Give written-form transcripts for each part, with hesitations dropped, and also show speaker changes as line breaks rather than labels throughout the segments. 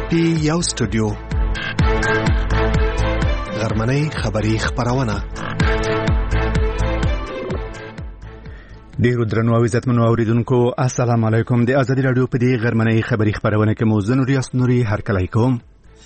پی یو سټوډیو غرمنۍ خبری خبرونه.
ډیرو درنو او عزتمنو اوریدونکو السلام علیکم. د ازادي رادیو په دې غرمنۍ خبری خبرونه کې مو زه نوریاس نوري هرکلی کوم.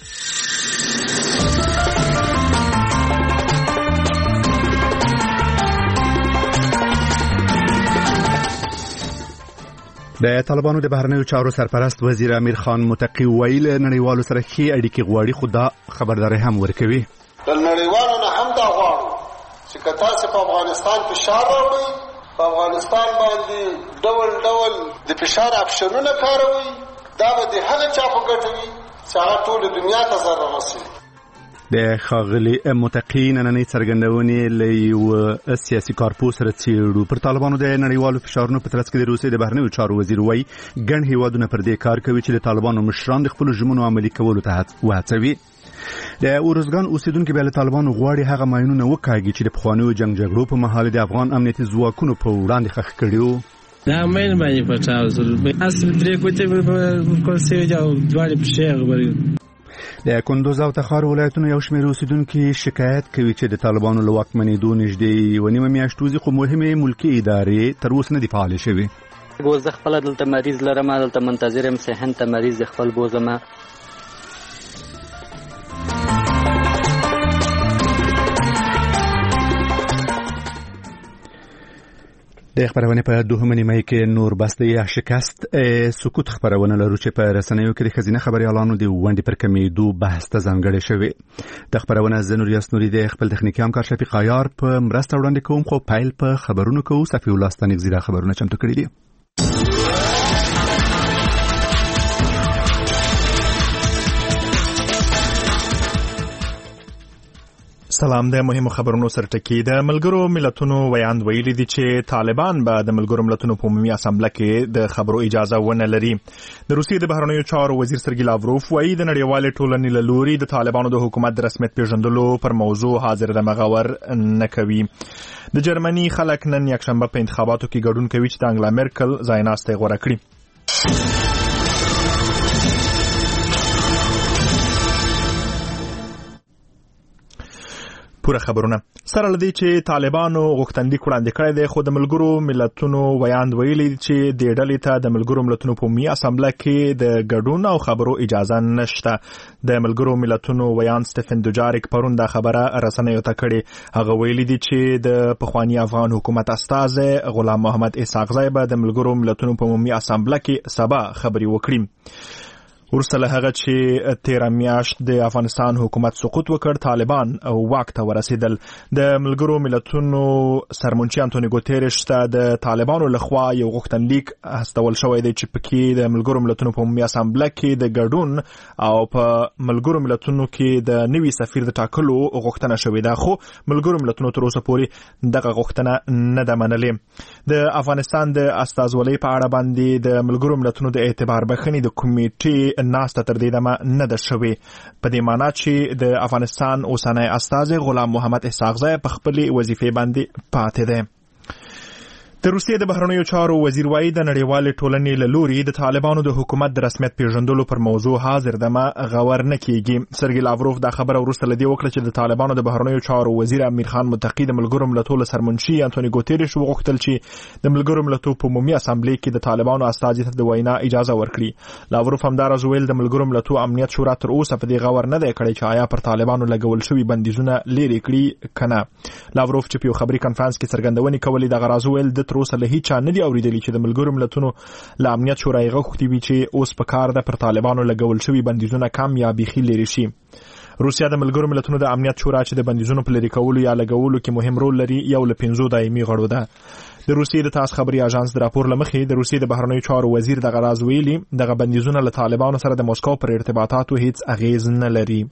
د طالبانو د بهرنیو چارو سرپرست وزیر امیر خان متقی ویل نړیوالو سره ښې اړیکې غواړي، خو دا خبرداري هم ورکوي.
د نړیوالو نه هم دا غواړو چې که تاسو په افغانستان فشار راوړئ، په افغانستان باندې ډول ډول د فشار اپشنونه کاروي، دا به د هغه چا په ګټه وي چې هغه ټول دنیا ته ضرر رسوي.
د ښاغلي متقی نننۍ څرګندونې له یو سیاسي کارپوس سره څېړو. پر طالبانو د نړیوالو فشارونو په ترڅ کې د روسیې د بهرنیو چارو وزیر وایي ګڼ هیوادونه پر دې کار کوي چې د طالبانو مشران د خپلو ژمنو عملي کولو ته وهڅوي. د اورزګان اوسیدونکو بیا له طالبانو غواړي هغه ماینونه وکاږي چې د پخوانیو جنګ جګړو په مهال د افغان امنیتي ځواکونو په وړاندې ښخ کړي وو.
دا مین باندې پټاو اصل درې کوټې په کورسې او دواړي په شیغ بری.
د کندوز او تخار ولایتونو یو شمېر اوسیدونکي شکایت کوي چې د طالبانو له واکمنېدو نږدې یوه نیمه میاشت وځي، خو مهمې ملکي ادارې تر اوسه نه دي فعالې شوې.
زه خپله دلته مریض لرم، دلته منتظر یم صحن ته مریض د خپل بوزم.
د خبرونه په دوهمه نیمه کې نور بسته یا شکست سکوت خبرونه لرو چې په رسنیو کې د خزینه خبريالانو د وندې پر کمیدو بحث ته ځانګړی شوی. د خبرونه زنور یاسنوري د خپل تخنیکی همکار شفیق عیار په مرسته وړاندې کوم، خو پایل په خبرونو کوو. صفی الله ستانیک زیرا خبرونه چمتو کړی دي.
سلام. د مهمو خبرونو سره ټکی. د ملګرو ملتونو ویاند ویلي دي چې طالبان به د ملګرو ملتونو په عمومي اسامبله کې د خبرو اجازه ونه لري. د روسیې د بهرنیو چارو وزیر سرګی لاوروف وایي د نړیوالې ټولنې له لوري د طالبانو د حکومت د رسمیت پیژندلو پر موضوع حاضر دمغور نه کوي. د جرمني خلک نن یکشنبه په انتخاباتو کې ګډون کوي چې د انګلا مرکل ځایناستی غوره کړي. پوره خبرونه سره لدی چې طالبانو غوښتنلیک وړاندې کړی دی، خو د ملګرو ملتونو ویاند ویلي چې د ډلې ته د ملګرو ملتونو په عمومي اسامبله کې د ګډون او خبرو اجازه نشته. د ملګرو ملتونو ویاند سټیفن دوجاریک پرون دا خبره رسنیو ته کړې. هغه ویلي دي چې د پخوانی افغان حکومت استازی غلام محمد اسحاقزی به د ملګرو ملتونو په عمومي اسامبله کې سبا خبري وکړي. ورسته له هغه چې 13 میاشت د افغانستان حکومت سقوط وکړ، طالبان او واک ته ورسېدل. د ملګرو ملتونو سرمنشي انټونی ګوتيرش ته د طالبانو لخوا یو غوښتنلیک استول شوی دی چې پکې د ملګرو ملتونو په عمومي اسامبله کې د ګډون او په ملګرو ملتونو کې د نوي سفیر د ټاکلو غوښتنه شوې ده، خو ملګرو ملتونو تر اوسه پورې دغه غوښتنه نه ده منلې. د افغانستان د استازولۍ په اړه باندې د ملګرو ملتونو د اعتبار بخښنې د کمیټې ناسته تر دې دمه نه ده شوې، په دې معنی چې د افغانستان اوسنی استازی غلام محمد اسحاقزی په خپلې وظیفې باندې پاتې دی. د روسیې د بهرنیو چارو وزیر وایي د نړیوالې ټولنې له لوري د طالبانو د حکومت د رسمیت پیژندلو پر موضوع حاضر دمه غور نه کیږي. سرګی لاوروف دا خبره وروسته له دې وکړه چې د طالبانو د بهرنیو چارو وزیر امیر خان متقی د ملګرو ملتونو سرمنشي انټونی ګوتيرش وغوښتل چې د ملګرو ملتونو په عمومي اسامبلې کې د طالبانو استازي ته د وینا اجازه ورکړي. لاوروف همداراز ویل د ملګرو ملتونو امنیت شورا تر اوسه په دې غور نه دی کړی چې آیا پر طالبانو لګول شوي بندیزونه لرې کړي کنه. لاوروف چې په یو خبري کانفرنس کې څرګندونې کولې د غراز ویل د تر اوسه له هیڅ نه دی اوریدلی چې د ملګرو ملتونو له امنیت شورای غوښتي وي چې اوس په کار ده پر طالبانو لګول شوي بندیزونه کم یا بیخي لرې شي. روسیا د ملګرو ملتونو د امنیت شورا چې د بندیزونو په لرې کولو یا لګولو کې مهم رول لري یو له 5 دایمي غړو ده. د روسیې د تاس خبري اژانس د راپور لمخې د روسیې د بهرنیو چارو وزیر د غراز ویلي دغه بندیزونه له طالبانو سره د موسکو پر ارتباطاتو هیڅ اغیز نه لري.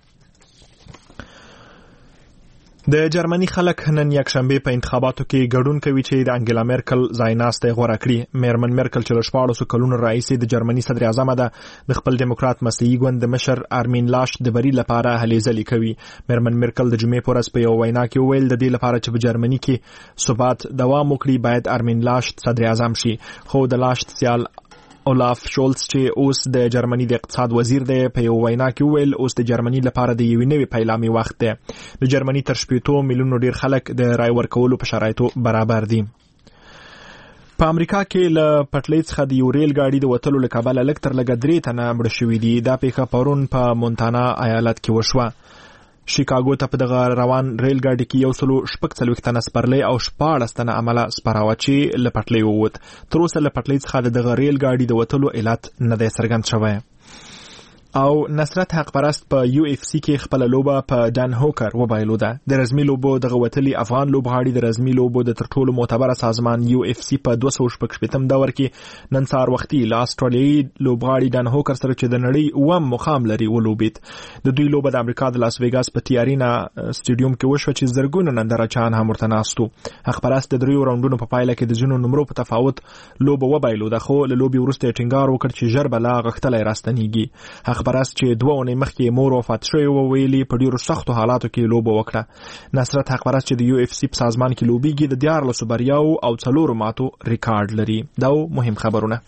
د جرمني خلک نن یکشنبه په انتخاباتو کې ګډون کوي چې د انګلا مرکل ځایناستی غوره کړي. میرمن مرکل چې له 14 کلونو راهیسې د جرمني صدر اعظم ده، د خپل دیموکرات مسیحي ګوند د مشر ارمین لاشت د بری لپاره هلې ځلې کوي. میرمن مرکل د جمعې په ورځ په یو وینا کې وویل د دې لپاره چې په جرمني کې ثبات دوام وکړي باید ارمین لاشت صدر اعظم شي، خو د لاشت سیال اولاف شولز چې اوس د جرمني د اقتصاد وزیر دی په یو وینا کې ویل اوس د جرمني لپاره د یوې نوې پیلامې وخت دی. د جرمني تر 80 میلیونو ډیر خلک د رای ورکولو په شرایطو برابر دي. په امریکا کې له پټلۍ څخه د یو ریل گاډي د وتلو له کبله لږ تر لږه 3 تنه مړه شوي دي. دا پیښه پرون په مونتانا ایالت کې وشوه. شیکاګو ته په دغه روان ریل گاډي کې 146 تنه سپرلۍ او 14 تنه عمله سپراوه چې له پټلۍ ووت. تر اوسه له پټلۍ څخه دغه ریل گاډي د وتلو علت نه دی څرګند شوی. او نصرت حق پرست په UFC کې خپل لوبه په ډان هوکر وبایلوده. د رزمي لوبو د غوتلي افغان لوبغاړي د رزمي لوبو د تر ټولو معتبره سازمان UFC په 216 دور کې نن سهار وختي له استرالیایي لوبغاړي ډان هوکر سره چې د نړۍ اوم مقام لري ولوبید. د دوی لوبه د امریکا د لاس ویګاس په ټي ارینا سټیډیوم کې وشو چې زرګونه نندارچیان هم ورته ناستو. حق پرست د 3 راوندونو په پایله کې د ځینو نمرو په تفاوت لوبه وبایلوده، خو له لوبي وروسته ټینګار وکړ چې ژر بلا غختلای راستنیږي. پرست چې 2 اونۍ مخکې مور وفات شوی و ویلي په ډیرو سختو حالاتو کې لوبه وکړه. نصرت حق پرست چې د UFC په سازمان کې لوبيږي د 14 بریاو او 4 ماتو ریکارډ لري. دا مهم خبرونه.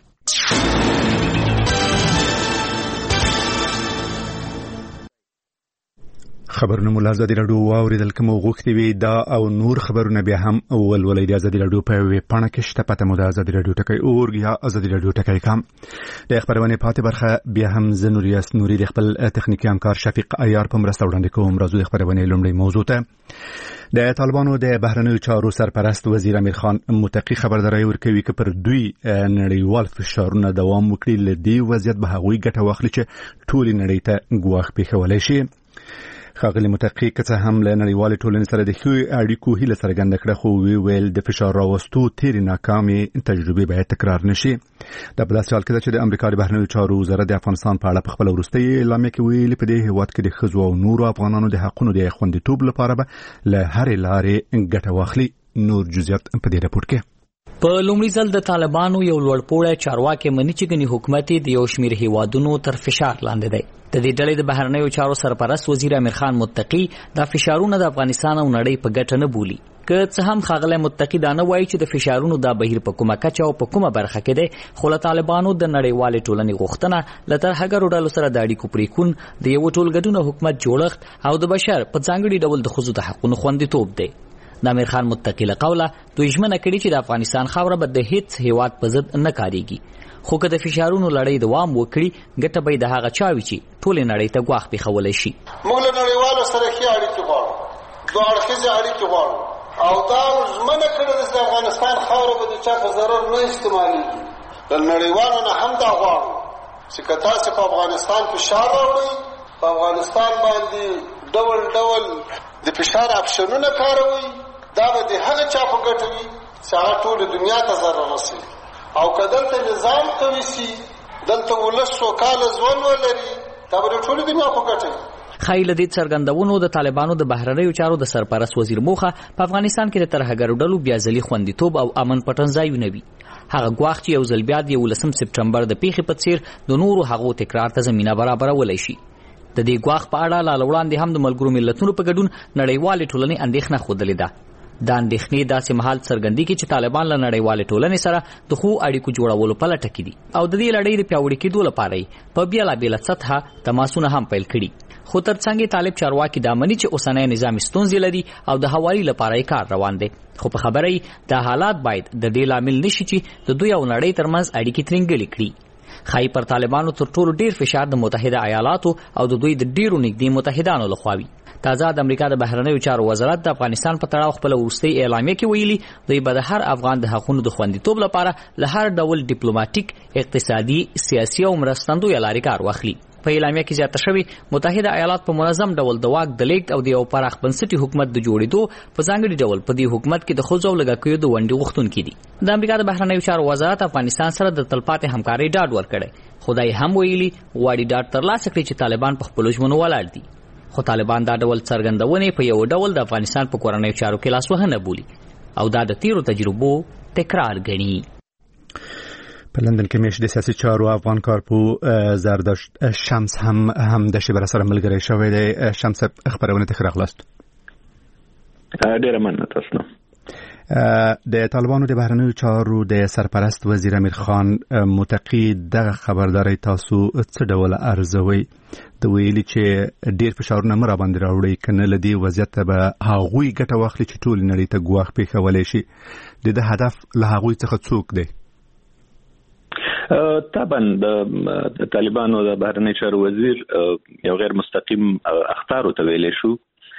خبرونه مو له ازادي راډیو واوریدل کوم غوښتي وي دا او نور خبرونه بیا هم ولولې د ازادي راډیو په ویب پاڼه کې شته. پته مو د ازادي راډیو ټکی اورګ یا ازادي راډیو ټکی کام. د خبرونه پاتې برخه بیا هم زنوریاس نوري د خپل تخنیکی همکار شفیق عیار په مرسته وړاندې کوم. راځو د خبرونه لومړی موضوع ته. د طالبانو د بهرنیو چارو سرپرست وزیر امیر خان متقی خبرداري ورکوي چې پر دوی نړیوال فشارونه دوام وکړي. لدی وضعیت به هغوی ګټه واخلي چې ټول نړۍ ته ګواښ پیښولای شي. خاغلی متقی که هم له نړیوال ټولنې سره د ښه اړیکو هیله څرګنده کړه، خو ویل د فشار راوستو تیر ناکامې تجربه باید تکرار نشي. د په داسې حال کې چې د امریکا د بهرنیو چارو وزارت د افغانستان په اړه په خپل وروستي اعلامیه کې ویلي په دې هیواد کې د ښځو او نورو افغانانو د حقونو د خوندیتوب لپاره به له هرې لارې ګټه واخلي. نور جزئیات په دې راپور کې.
په لومړي ځل د طالبانو یو لوړپوړی چارواکي مني چې ګنې حکومت د یو شمېر هیوادونو تر فشار لاندې دی. د دې ډلې د بهرنیو چارو سرپرست وزیر امیر خان متقی دا فشارونه د افغانستان او نړۍ په ګټه نه بولي. که څه هم خاغلی متقی دا نه وایي چې د فشارونو دا بهیر په کومه کچه او په کومه برخه کې دی، خو له طالبانو د نړیوالې ټولنې غوښتنه له ترهګرو ډلو سره د اړیکو پرېکون، د یو ټولګډونه حکومت جوړښت او د بشر په ځانګړي ډول د ښځو د حقونو خوندیتوب دی. د امیر خان متقی له قوله دوی ژمنه کړې چې د افغانستان خاوره به د هیڅ هیواد په ضد نه کاریږي، خو که د فشارونو لړۍ دوام وکړي ګټه به د هغه چا وي چې ټولې نړۍ ته ګواښ پیښولی شي.
موږ له نړیوالو سره ښې اړیکې غواړو، دوه اړخیزې اړیکې غواړو، او دا ژمنه کړې ده چې د افغانستان خاوره به د چا په ضرر نه استعمالیږي. له نړیوالو نه هم دا غواړو چې که تاسې په افغانستان فشار راوړئ، په افغانستان باندې ډول ډول د فشار اپشنونه کاروئ، دا به د هغه چا په ګټه وي چې هغه ټولې دنیا ته ضرر رسوي. او که دلته نظام قوي سي، دلته ولس سوکاله ژوند ولري، دا به د ټولې دنیا په ګټه وي.
ښایي له دې څرګندونو د طالبانو د بهرنیو چارو د سرپرست وزیر موخه په افغانستان کې د ترهګرو ډلو بیا ځلي خوندیتوب او امن پټنځایونه وي. هغه ګواښ چې یو ځل بیا د 11 سپټمبر د پیښې په څیر د نورو هغو تکرار ته زمینه برابرولی شي. د دې ګواښ په اړه لا وړاندې هم د ملګرو ملتونو په ګډون نړیوالې ټولنې اندېښنه ښودلې ده. دا اندېښنې داسې مهال څرګندېږي چې طالبان له نړیوالې ټولنې سره د ښو اړیکو جوړولو په لټه کې دي او د دې لړۍ د پیاوړي کېدو لپاره یې په بېلابېله سطحه تماسونه هم پیل کړي. خو ترڅنګ طالب چارواکي دا مني چې اوسنی نظام ستونزې لري او د هواري لپاره یې کار روان دی. خو په خبره یې دا حالات باید د دې لامل نشي چې د دوی او نړۍ ترمنځ اړیکې ترنګلې کړي. خای پر طالبانو تر ټولو ډیر فشار د متحده ایالاتو او د دوی د ډیرو نږدې متحدانو لخوا وي. تازه د امریکا د بهرنیو چارو وزارت د افغانستان په تړاو خپل وروستي اعلامیه کې ویلي دوی به د هر افغان د حقوقو د خوندیتوب لپاره له هر ډول ډیپلوماټیک، اقتصادي، سیاسي او مرستندوی لارې کار واخلي. په اعلامیه کې زیاته شوی متحده ایالات په منظم ډول د واک د لیږد او د یو پراخ بنسټي حکومت د جوړېدو په ځانګړي ډول په دې حکومت کې د ښځو او لږکیو د ونډې غوښتونکي دي. د امریکا د بهرنیو چارو وزارت افغانستان سره د تلپاتې همکارۍ ډاډ ورکړی، خدای هم ویلي غواړي ډاډ ترلاسه کړي چې طالبان په خپلو ژمنو ولاړ دي. خو طالبان دا ډول څرګندونې په یو ډول د افغانستان په کورنیو چارو کې لاسوهنه بولي او دا د تیرو تجربو تکرار ګڼي.
په لندن کې مېش د سیاسي چارو افغان کارپو زردشت شمس هم د شبر سره ملګری شوی دی. شمس خبرونه ته راغلاست.
ډیره مننه تاسو.
د طالبانو د بهرنیو چارو د سرپرست وزیر امیر خان متقی دغه خبرداري تاسو څه ډول ارزوي د ویلي چې ډیر فشارونه مر باندې راوړي کنه لدی وضعیت به هغوی ګټه واخلي چې ټول نړۍ ته ګواښ پیښولای شي د هدف له هغوی څخه څوک دی
طبعا د طالبانو د بهرنیو چارو وزیر یو غیر مستقیم اخطار ته ویل شو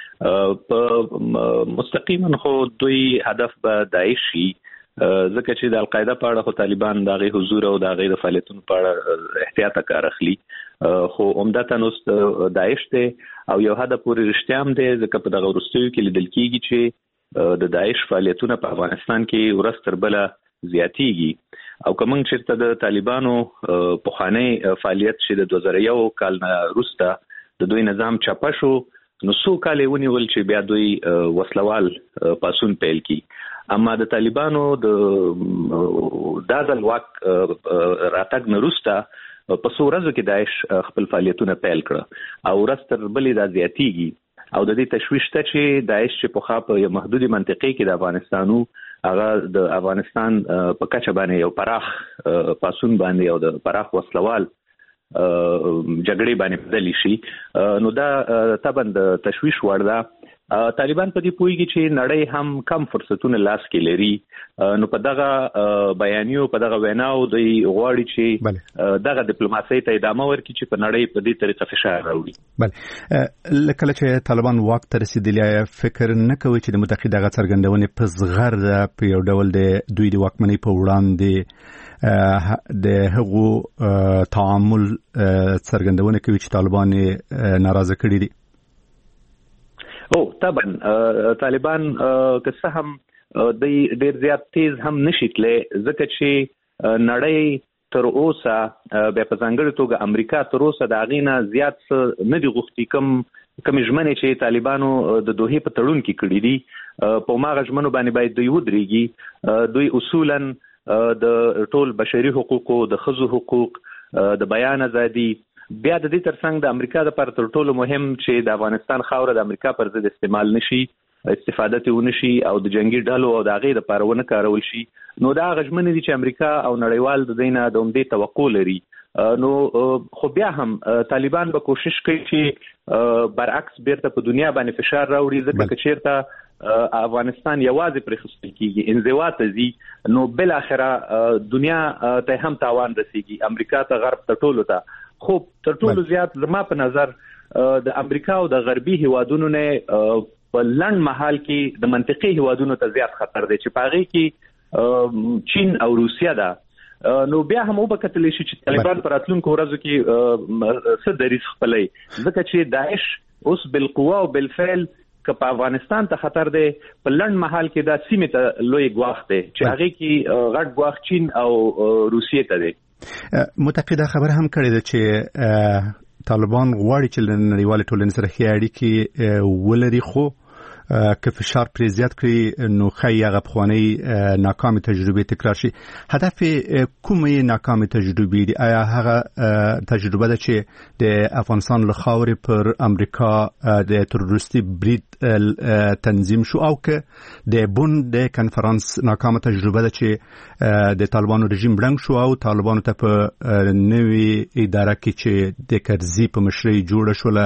په مستقیما خو دوی هدف به داعشي ځکه چې د القاعده په اړه خو طالبان د غي حضور او د غي د فعالیتونو په اړه احتیاط کار اخلي خو عمدتاً اوس داعش ته او یو حد پورې رښتیا هم دی ځکه په دغه وروستیو کې لیدل کېږي چې د داعش فعالیتونه په افغانستان کې ورځ تر بله زیاتېږي او کوم چې د طالبانو پخوانی فعالیت چې د 2001 کال نه وروسته د دوی نظام چپه شو نو څو کال ونیول چې بیا دوی وسلوال پاسون پیل کی اما د طالبانو د دازل واک راتګ نروسته په سورزو کې داعش خپل فعالیتونه پیل کړ او ورستر بلې د زیاتیږي او د دې تشویش ته چې داعش چې په خاطر یو محدودي منطقې کې د افغانستانو هغه د افغانستان په کچه باندې یو پراخ پاسون باندې او د پراخ وسلوال جګړې باندې بدلی شي نو دا طبعا د تشویش وړ ده طالبان په دې پوهیږي چې نړۍ هم کم فرصتونه لاس کې لري نو په دغه بیانیو په دغه ویناو د غواړي چې دغه ډیپلوماسي ته ادامه ورکړي چې په نړۍ په دې طریقه فشار راوړي
بله لکه چې طالبان واک ته رسیدلی فکر نه کوي چې د متقی دغه څرګندونې په زغر ده په یو ډول د دوی د واکمنۍ په وړاندې د هغو تعامل څرګندونه کوي چې طالبان ناراضه کړي دي
طبعا طالبان که څه هم د ډیر زیات تیز هم نشي تللی ځکه چې نړۍ تر اوسه بیا په ځانګړې توګه امریکا تر اوسه د هغې نه زیات نه دي غوښتي کومې ژمنې چې طالبانو د دوحې په تړون کې کړي دي په هماغه ژمنو باندې باید دوی ودرېږي دوی اصولا د ټول بشري حقوقو د ښځو حقوق د بیان ازادي بیا د دې ترڅنګ د امریکا لپاره تر ټولو مهم چې د افغانستان خاوره د امریکا پر ضد استعمال نشي استفاده ته ونشي او د جنگي ډلو او د هغې لپاره ونه کارول شي نو دا هغه ژمنې دي چې امریکا او نړیوال د دې نه د عمدې توقع لري نو خو بیا هم طالبان به کوشش کوي چې برعکس بیرته په دنیا باندې فشار راوړي ځکه که چیرته افغانستان یوازې پرې خصوصي کیږي انزوا ته ځي نو بل اخره دنیا ته هم تاوان رسیږي امریکا ته غرب ته ټولو ته خو تر ټولو زیات زما په نظر د امریکا او د غربي هیوادونو نه په لنډ مهال کې د منطقي هیوادونو ته زیات خطر دی چې په هغې کې چین او روسیه ده نو بیا هم وبکتلی شي چې طالبان په راتلونکو ورځو کې څه دریځ خپلوي ځکه چې داعش اوس بالقوه او بالفعل که په افغانستان ته خطر دی په لنډ مهال کې دا سیمې ته لوی ګواښ دی چې هغې کې غټ ګواښ چین او روسیې ته دی
متقی دا خبر هم کړی ده چې طالبان غواړي چې له نړیوالې ټولنې سره ښې اړیکې ولري خو که فشار پرې زیات کړي نو ښایي هغه پخوانۍ ناکامې تجربې تکرار شي هدف کومې ناکامې تجربې دي آیا هغه تجربه ده چې د افغانستان له خاورې پر امریکا د تروریستي برید تنظیم شو او که د بون د کنفرانس ناکامه تجربه ده چې د طالبانو رژیم ړنګ شو او طالبانو ته په نوې اداره کې چې د کرزي په مشرۍ جوړه شوله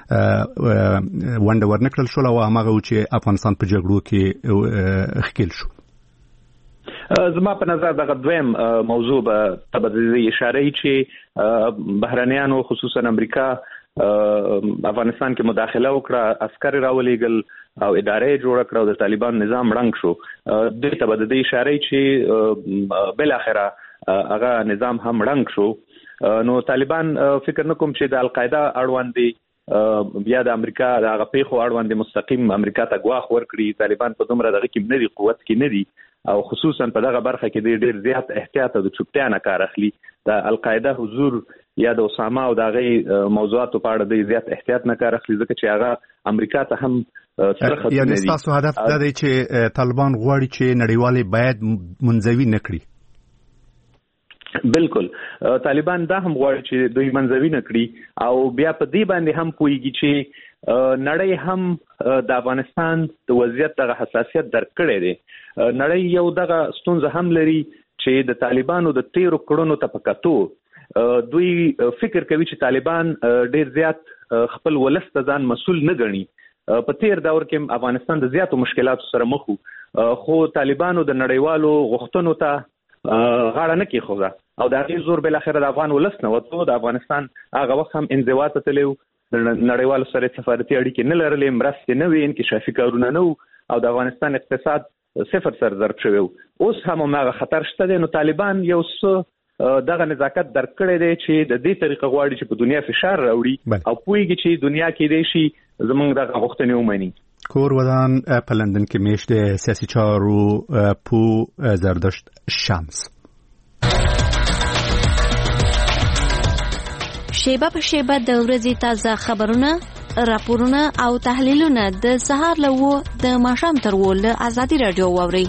ونډه ورنکړل شوله او هماغه چې افغانستان په جګړو کې ښکیل شو
زما په نظر دغه دویم موضوع به تبدیل اشاره ای چې بهرنیانو خصوصا امریکا افغانستان کې مداخله وکړه عسكر راولېګل او ادارې جوړ کړو د طالبان نظام ړنګ شو د تبدیل اشاره ای چې بل اخره هغه نظام هم ړنګ شو نو طالبان فکر نکوم چې د القاعده اړوندې بیا د امریکا د هغه پیښو اړوند مستقیم امریکا ته ګواښ ورکړي طالبان په دومره دغه کې نه دي قوت کې نه دي او خصوصا په دغه برخه کې ډېر زیات احتیاط او د چوپتیا نه کار اخلي د القاعده حضور یا د اسامه او د هغې موضوعاتو په اړه د زیات احتیاط نه کار اخلي ځکه چې هغه امریکا ته هم سره خطر
یعنې ستاسو هدف دا دی چې طالبان غواړي چې نړیوالې باید منزوي نه کړي
بالکل طالبان دا هم غواړي چې دوی منځوي نه کړي او بیا په دې باندې هم پوهیږي چې نړۍ هم د افغانستان د وضعیت دغه حساسیت درک کړی دی. نړۍ یو دغه ستونزه هم لري چې د طالبانو د 13 کړنو ته په کتو دوی فکر کوي چې طالبان ډیر زیات خپل ولس ته ځان مسؤل نه ګڼي. په تیر دور کې افغانستان د زیاتو مشکلاتو سره مخ وو، خو طالبانو د نړیوالو غوښتنو ته غاړه نه کېښوده او د هغې زور بالاخره د افغان ولس نه وته. د افغانستان هغه وخت هم انزوا ته تللی و، د نړیوالو سره سفارتي اړیکې نه لرلې، مرستې نه وې، انکشافي کارونه نه وو او د افغانستان اقتصاد صفر سر ضرب شوی و. اوس هم هغه خطر شته دی. نو طالبان یو څه دغه نزاکت درک کړی دی چې د دې طریقه غواړي چې په دنیا فشار راوړي او پوهیږي چې دنیا کې دی شي زمونږ دغه غوښتنې ومني.
کور ودان په لندن کې میشت سیاسي چارو پو زردشت شمس.
شیبه په شیبه د ورځې تازه خبرونه، راپورونه او تحلیلونه د سهار له 9 د ماښام تر 10 له ازادي رادیو واوري.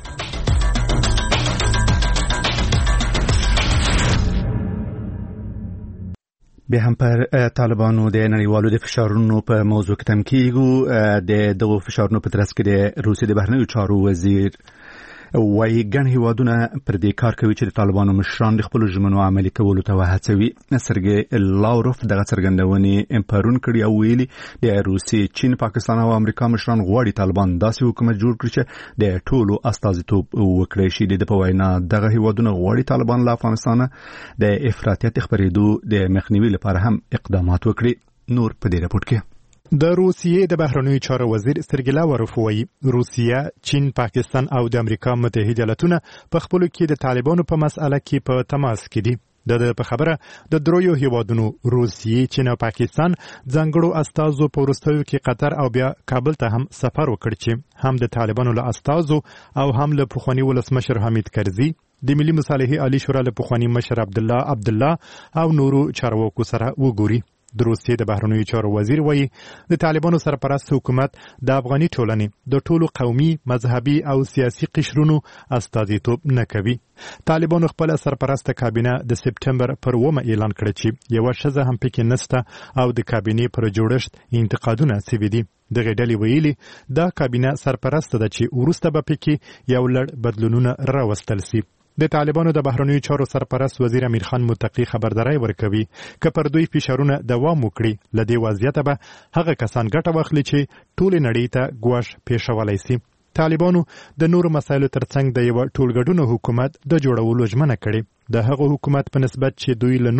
به هم پر طالبانو د نړیوالو د فشارونو په موضوع کې تم کیږو. د دغو فشارونو په ترڅ کې د روسیې د بهرنیو چارو وزیر وایي ګڼ هیوادونه پر دې کار کوي چې د طالبانو مشران د خپلو ژمنو عملي کولو ته وهڅوي. سرګي لاوروف دغه څرګندونې پرون کړي او ویلي د روسیې، چین، پاکستان او امریکا مشران غواړي طالبان داسې حکومت جوړ کړي چې د ټولو استازیتوب وکړي شي. د په وینا دغه هیوادونه غواړي طالبان له افغانستان د افراطیت خپرېدو د مخنیوي لپاره هم اقدامات وکړي. نور په دې راپور کې
د روسیې د بهرنیو چارو وزیر سرګي لاوروف وایي روسیه، چین، پاکستان او د امریکا متحده ایالاتونه په خپلو کې د طالبانو په مسأله کې په تماس کې دي. د په خبره د درویو هیوادونو روسیې، چین او پاکستان ځانګړو استازو په وروستیو کې قطر او بیا کابل ته هم سفر وکړ چې هم د طالبانو له استازو او هم له پخواني ولسمشر حمید کرزي، د ملي مصالحې عالی شورا له پخواني مشر عبدالله او نورو چارواکو سره وګوري. د روسیې د بهرنیو چارو وزیر وایي د طالبانو سرپرست حکومت د افغاني ټولنې د ټولو قومي، مذهبي او سیاسي قشرونو استازیتوب نه کوي. طالبانو خپل سرپرست کابینه د سپټمبر پر 9 اعلان کړ چې یو شزه هم پکې نسته او د کابینې پر جوړښت انتقادونه سوي دي. دغه ډلې ویلي دا کابینه سرپرست ده چې وروسته به پکې یو لړ بدلونونه راوستل سي. د طالبانو د بهرنیو چارو سرپرست وزیر امیر خان متقی خبرداري ورکوي که پر دوی فشارونه دوام وکړي لدې وضعیت به هغه کسان ګټه واخلي چې ټول نړۍ ته ګواښ پیښولای سي. طالبانو د نورو مسایلو ترڅنګ د یو ټولګډونو حکومت د جوړولو ژمنه کړې. د هغه حکومت په نسبت چې دوی له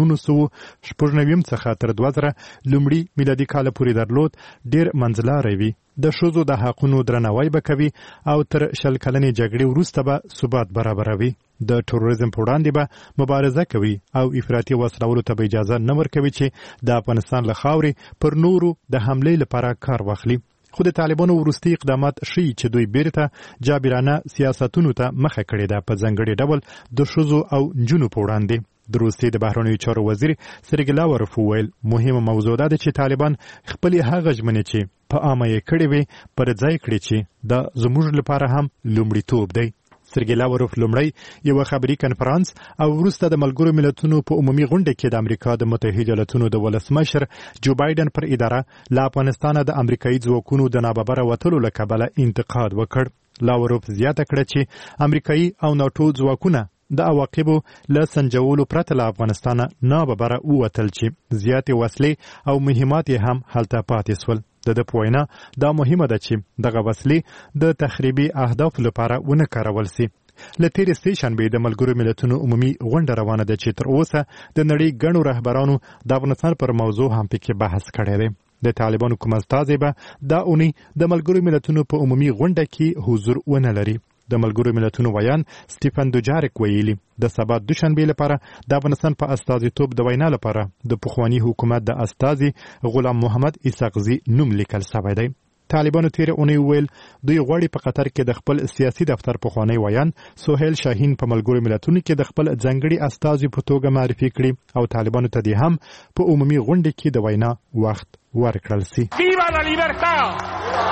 1990 څخه تر 2000 لومړي میلادي کال پورې درلود ډیر منځلاری وي. د ښځو د حقونو درناوی به کوي او تر 20 کلنې جګړې وروسته به ثبات برابروي. د تروریزم په وړاندې به مبارزه کوي او افراطي وسلو ته به اجازه نه ورکوي چې د افغانستان له خاورې پر نورو د حملې لپاره کار واخلي. خو د طالبانو وروستي اقدامات ښیي چې دوی بیرته جابرانه سیاستونو ته مخه کړې ده، په ځانګړي ډول د ښځو او نجونو په وړاندې. د روسیې د بهرنیو چارو وزیر سرګي لاوروف وویل مهمه موضوع ده چې طالبان خپل هغه ژمنې چې په عامه یې کړې وي پر ځای کړي چې دا زموږ لپاره هم لومړیتوب دی. سرګي لاوروف لومړی یو خبري کنفرانس او وروسته د ملګرو ملتونو په عمومي غونډه کې د امریکا د متحده ایالاتونو د ولسمشر جو بایدن پر اداره له افغانستان د امریکایي ځواکونو د ناببره وتلو له کبله انتقاد وکړ. لاوروف زیاته کړه چې امریکایي او ناټو ځواکونه د عواقبو له سنجولو پرته له افغانستان ناببره ووتل چې زیاتې وسلې او مهمات یې هم هلته پاتې سول. د پوینا دا مهمه ده چې دغه وسلې د تخریبي اهداف لپاره ونه کارول سي. له تیرې سې شنبې د ملګرو ملتونو عمومي غونډه روانه ده چې تر اوسه د نړۍ ګڼو رهبرانو د افغانستان پر موضوع هم پکې بحث کړی دی. د طالبانو کوم استازی به دا اونۍ د ملګرو ملتونو په عمومي غونډه کې حضور ونه لري. د ملګرو ملتونو ویان سټیفن دوجارک ویلي د سبا دوشنبه لپاره د افغانستان په استازیتوب د وینا لپاره د پخوانی حکومت د استازي غلام محمد اسحاقزي نوم لیکل شوی دی. طالبانو تیر اونۍ ویل دوی غواړي په قطر کې د خپل سیاسي دفتر پخوانی ویان سهیل شاهین په ملګرو ملتونو کې د خپل ځانګړي استازي په توګه معرفي کړي او طالبانو ته دې هم په عمومي غونډه کې د وینا وخت ورکړل سي.
ویوا لا لیبرتا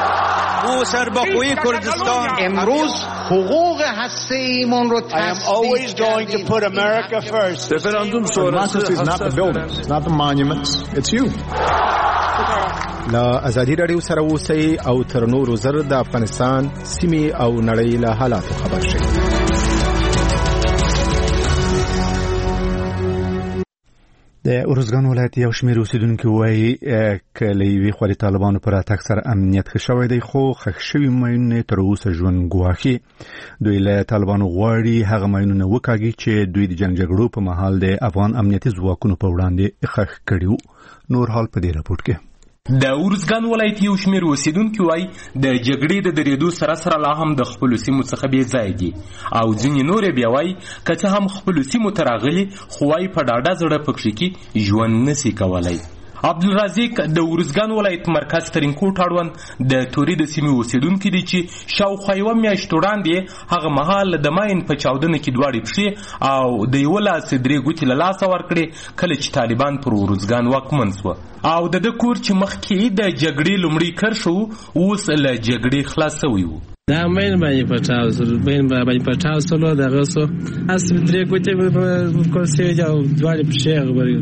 او سربخوی کردستان امروز حقوق هسته‌ایمان رو تثبیت کردیم.
Referendum sonrası is not the buildings, not the monuments, it's you. لا ازادي رادیو سره اوسئ او تر نورو زر د افغانستان سیمې او نړۍ له حالاتو خبر شئ.
د ارزګان ولایت یو شمېر اوسیدونکي وایي که له یوې خوا د طالبانو پر راتګ سره امنیت ښه شوی دی، خو ښخ شوي ماینونه تر اوسه ژوند ګواښي. دوی له طالبانو غواړي هغه ماینونه وکاږي چې دوی د جنګ جګړو په مهال د افغان امنیتي ځواکونو په وړاندې ښخ کړي وو. نور حال په دې راپورټ کې.
د ارزګان ولایت یو شمېر اوسیدونکي وایي د جګړې د درېدو سره لا هم د خپلو سیمو څخه بې ځایه دي، او ځینې نور بیا وایي که څه هم خپلو سیمو ته راغلي، خو وایي په ډاډه زړه پکښې کې ژوند نسي کولی. عبدالرزاق د ارزګان ولایت مرکز ترینکوټ اړوند د تورې د سیمې اوسیدونکي دي چې شاوخوا یوه میاشت وړاندې هغه مهال د ماین په چاودنه کې دواړې پښې او د یوه لاس 3 ګوتې له لاسه ورکړې کله چې طالبان پر ارزګان واکمن سوه، او د ده کور چې مخکې د جګړې لومړی کرښه و اوس له جګړې خلاص سوی و.
دا مین باندې پټاو سلو دغه سو اصل 3 ګوتې ورکول سوي او دواړې پښې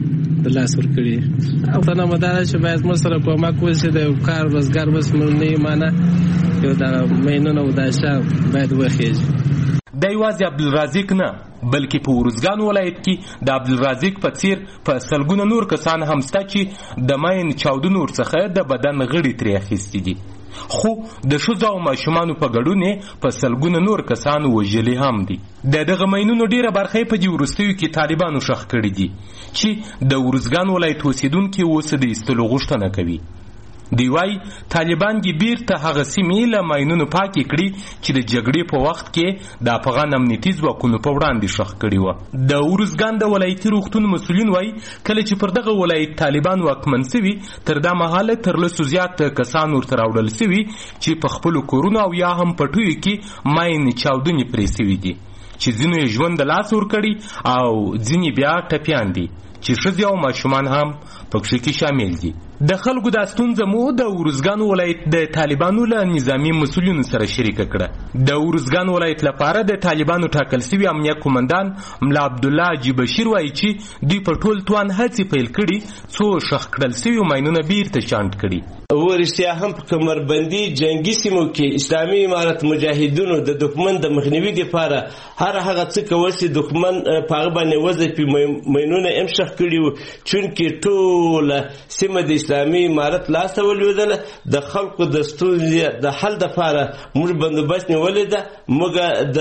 د لاس ورکړي، او څنګه مدار چې باید مو سره کومک وشي د کار روزګار بس نه معنی یو دا مینونه وداشه باید وخیږي.
د یوازې عبدالرزاق نه بلکې په ارزګان ولایت کې د عبدالرزاق په څیر په سلګونه نور کسان هم شته چې د ماین چاودنو ورڅخه د بدن غړي ترې اخیستي دي، خو د ښځو او ماشومانو په ګډون په سلګونه نور کسان وژلي هم دي. د دغه ماینونو ډیره برخه په دې وروستیو کې طالبانو ښخ کړي دي چې د ارزګان ولایت اوسیدونکي اوس د ایستلو غوښتنه کوي. دی وایي طالبان دې بیرته هغه سیمې له ماینونو پاکې کړي چې د جګړې په وخت کې د افغان امنیتي ځواکونو په وړاندې ښخ کړي وه. د ارزګان د ولایتي روغتون مسؤلین وایي کله چې پر دغه ولایت طالبان واکمن سوي تر دا مهاله تر 200 زیات کسان ورته راوړل سوي چې په خپلو کورونو او یا هم پټیو کې ماین چاودنې پرې سوي دي، چې ځینو یې ژوند د لاس ورکړي او ځینې بیا ټپیان دي چې ښځې او ماشومان هم پکښې کې شامل دي. د خلکو دا ستونزه مو د ارزګان ولایت د طالبانو له نظامی مسؤلینو سره شریکه کړه. د ارزګان ولایت لپاره د طالبانو ټاکل سوي امنیه قومندان ملا عبدالله حاجي بشیر وایي چې دوی په ټول توان هڅې پیل کړي څو ښخ کړل سوي ماینونه بیرته شانډ کړي.
ورشتیا هم په کمربندي جنگي سیمو کې اسلامي امارت مجاهدینو د دښمن د مخنیوي لپاره هر هغه څه کول چې دښمن په هغه باندې وظیفې ماینونه هم ښخ کړي وو، چونکې ټوله سیمه د اسلامي امارت لاسته ولوېدله. د خلکو د ستونزې د حل دپاره موږ بندوبست نیولې ده، موږ د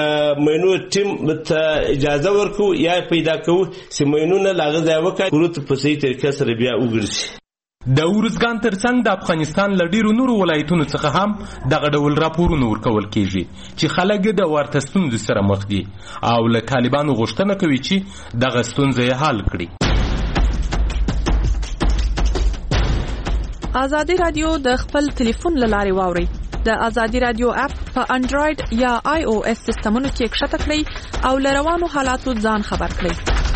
ماینو ټیم ته اجازه ورکوو یا پیدا کوو چې ماینونه له هغه ځایه وکړي کورو ته په صحیح طریقه سره بیا وګرځي.
د ارزګان ترڅنګ د افغانستان له ډیرو نورو ولایتونو څخه هم دغه ډول راپورونه ورکول کیږي چې خلک د ورته ستونزو سره مخ دي او له طالبانو غوښتنه کوي چې دغه ستونزه یې حل کړي.
ازادي رادیو د خپل ټلیفون له لارې واوري. د ازادي رادیو اپ په انډراید یا آی او اس سیستمونو کې کښته کړئ او له روانو حالاتو ځان خبر کړئ.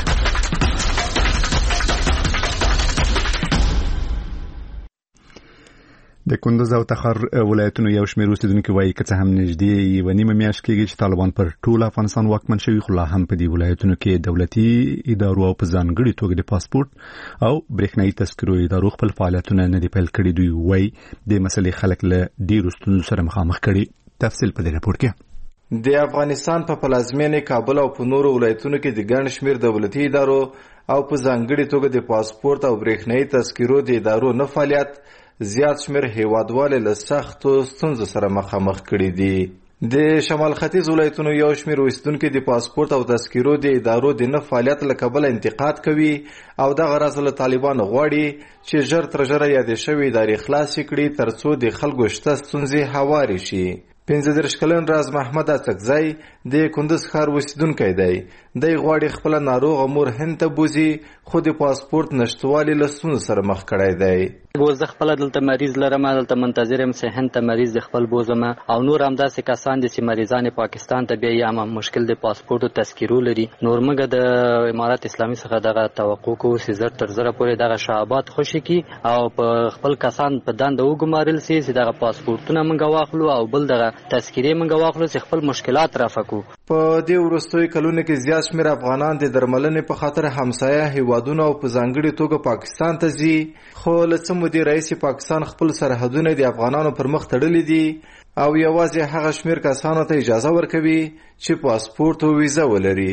د کندز او تخار ولایتونو یو شمېر اوسیدونکي وایي که څه هم نږدې یوه نیمه میاشت کېږي چې طالبان پر ټول افغانستان واکمن شوي، خو لا هم په دې ولایتونو کې دولتي ادارو او په ځانګړي توګه د پاسپورت او برېښنایي تذکرو ادارو خپل فعالیتونه نه دي پیل کړي. دوی وایي د مسلې خلک له ډېرو ستونزو سره مخامخ کړي. تفصیل په دې راپور کې.
د افغانستان په پلازمینې کابل او په نورو ولایتونو کې د ګڼ شمېر دولتي ادارو او په ځانګړي توګه د پاسپورت او برېښنایي تذکرو د ادارو نه فعالیت زیات شمېر هیوادوالې له سختو ستونزو سره مخامخ کړي دي. د شمال ختیځ ولایتونو یو شمېر اوسیدونکي د پاسپورت او تذکرو د ادارو د نه فعالیت له کبله انتقاد کوي او دغه راز له طالبانو غواړي چې ژر تر ژره یادې شوې ادارې خلاصې کړي ترڅو د خلکو شته ستونزې هوارې شي. 15 کلن راز محمد اڅکزی د کندز ښار اوسیدونکی دی. دی غواړي خپله ناروغه مور هند ته بوځي، خو د پاسپورت نشتوالي له ستونزو سره مخ کړی دی.
زه خپله دلته مریض لرم، دلته منتظر یم چې هند ته مریض د خپل بوځم، او نور همداسې کسان دي چې مریضان پاکستان ته بیایي هم مشکل د پاسپورت او تذکرو لري. نور موږ د امارت اسلامي څخه دغه توقع کوو چې زر تر زره پورې دغه شعبات خوشي کړي او په خپل کسان په دنده وګمارل سي چې دغه پاسپورتونه موږ واخلو او بل دغه تذکرې موږ واخلو چې خپل مشکلات رافع کړو.
کو.
په دې وروستیو کلونو کې زیات شمېر افغانان د درملنې په خاطر همسایه هیوادونو او په ځانګړي توګه پاکستان ته ځي، خو له څه مودې راهیسې پاکستان خپل سرحدونه د افغانانو پر مخ تړلي دي او یوازې هغه شمېر کسانو ته اجازه ورکوي چې پاسپورت او ویزه ولري.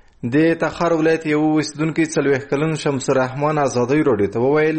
د تخار ولایت یو اوسیدونکی 40 کلن شمس الرحمن آزادی راډیو ته وویل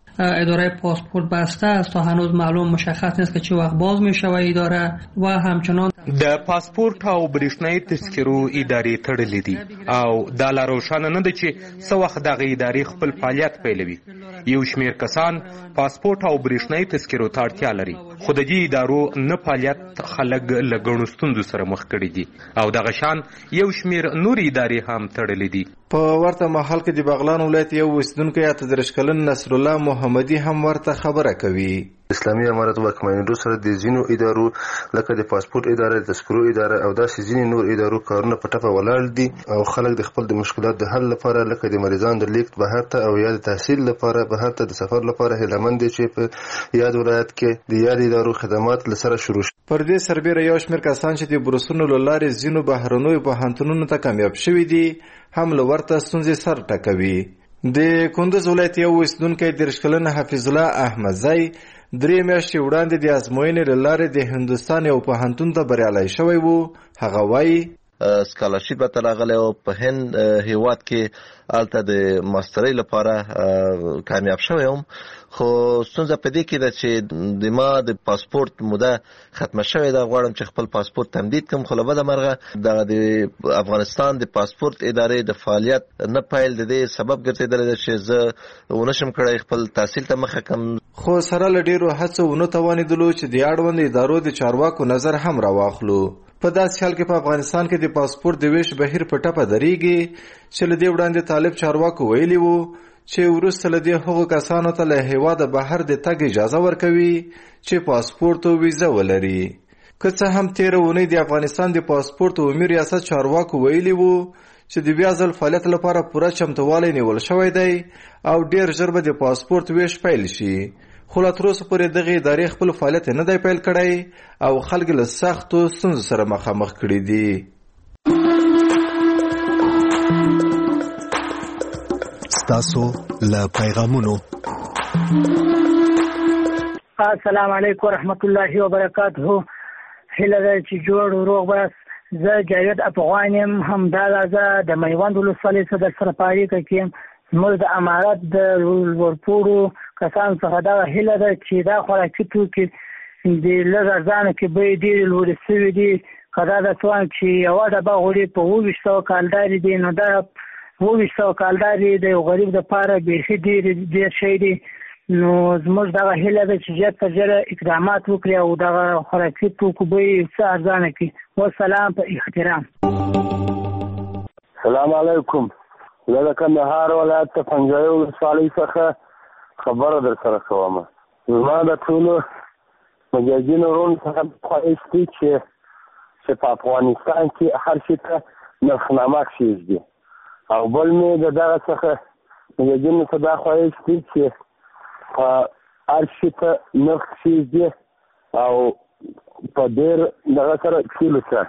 اداره پاسپورت بسته است تا هنوز معلوم مشخص نیست که چه وقت باز می شود اداره و همچنان
د پاسپورت او برېښنايي تذکرو ادارې تړلې دي او دا لا روښانه نه ده چې څه وخت دغه ادارې خپل فعالیت پیلوي. یو شمېر کسان پاسپورت او برېښنايي تذکرو ته اړتیا لري، خو د دې ادارو نه فعالیت خلک له ګڼو ستونزو سره مخ کړي دي او دغه شان یو شمېر نورې ادارې هم تړلې دي.
په ورته مهال کې د بغلان ولایت یو اوسیدونکی 38 کلن نصر الله محمدي هم ورته خبره کوي.
اسلامي امارت واکمنېدو سره د ځینو ادارو لکه د پاسپورت اداره، د تذکرو اداره او داسې ځینې نور ادارو کارونه په ټپه ولاړ دي او خلک د خپل د مشکلات د حل لپاره لکه د مریضانو د لیږد بهر ته او یا د تحصیل لپاره بهر ته د سفر لپاره هیلهمند دي چې په یاد ولایت کې د یاد ادارو خدمات له سره شروع شي.
پر دې سربېره یو شمېر کسان چې د بورسونو له لارې ځینو بهرنیو پوهنتونونو ته کامیاب شوي دي هم له ورته ستونزې سر ټکوي. د کندوز ولایت یو اوسیدونکی 30 کلن حفیظ الله احمدزی 3 میاشتې وړاندې د ازموینې له لارې د هندوستان یو پوهنتون ته بریالی شوی و. هغه وایي
سکالرشپ ته راغلی او په هند هیواد کې هلته د ماسترۍ لپاره کامیاب شوی یم، خو ستونزه په دې کې ده چې د ما د پاسپورت موده ختمه شوې ده. غواړم چې خپل پاسپورت تمدید کړم، خو له بده مرغه دغه د افغانستان د پاسپورت ادارې د فعالیت نه پیل د دې سبب ګرځېدلی ده چې زه ونشم کړی خپل تحصیل ته مخه کړم.
خو سره له ډېرو هڅو ونه توانېدلو چې د اړوند ادارو د چارواکو نظر هم راواخلو. په داسې حال کې په افغانستان کې د پاسپورت د ویش بهیر په ټپه درېږي چې له دې وړاندې طالب چارواکو ویلي وو چې وروسته له دې هغو کسانو ته له هیواده بهر د تګ اجازه ورکوي چې پاسپورت او ویزه ولري. که څه هم تېره اونۍ د افغانستان د پاسپورت عمومي ریاست چارواکو ویلي وو چې د بیا ځل فعالیت لپاره پوره چمتووالی نیول شوی دی او ډېر ژر به د پاسپورت ویش پیل شي، خو لا تر اوسه پورې دغه ادارې خپل فعالیت نه دی پیل کړی او خلک له سختو ستونزو سره مخامخ کړي دي.
ستاسو له پیغامونو.
السلام علیکم ورحمت الله وبرکاته. هیله ده چې جوړ او روغ بس. زه جاوید افغان یم، همداله زه د میوند ولسوالۍ څخه در سره په اړیکه کې یم. زموږ د امارت د ورپورو کسانو څخه دغه هیله ده چې دا خوراکي توکي د لږ ارزانه کې بیې ډېرې لوړې شوي دي. که دا د توان چې یوه ډبه غوړي په 2400 کالدارې دي، نو دا 2400 کالدارې د یو غریب دپاره بیخي ډېر شی دی. نو زموږ دغه هیله ده چې ژر تر ژره اقدامات وکړي او دغه خوراکي توکو بیې څه ارزانه کړي. والسلام په احترام.
السلام علیکم. زه د کندهار ولایت د پنجوایي ولسوالۍ څخه خبره در سره کوم. زما د ټولو مجاهدینو وروڼو څخه خواهش دی چې په افغانستان کې هر شي ته نرخنامه کښېږدي، او بل مې د دغه څخه مجاهدینو ته دا خواهش دی چې په هر شي ته نرخ کښېږدي او په ډېر دغه سره کښېلو سره.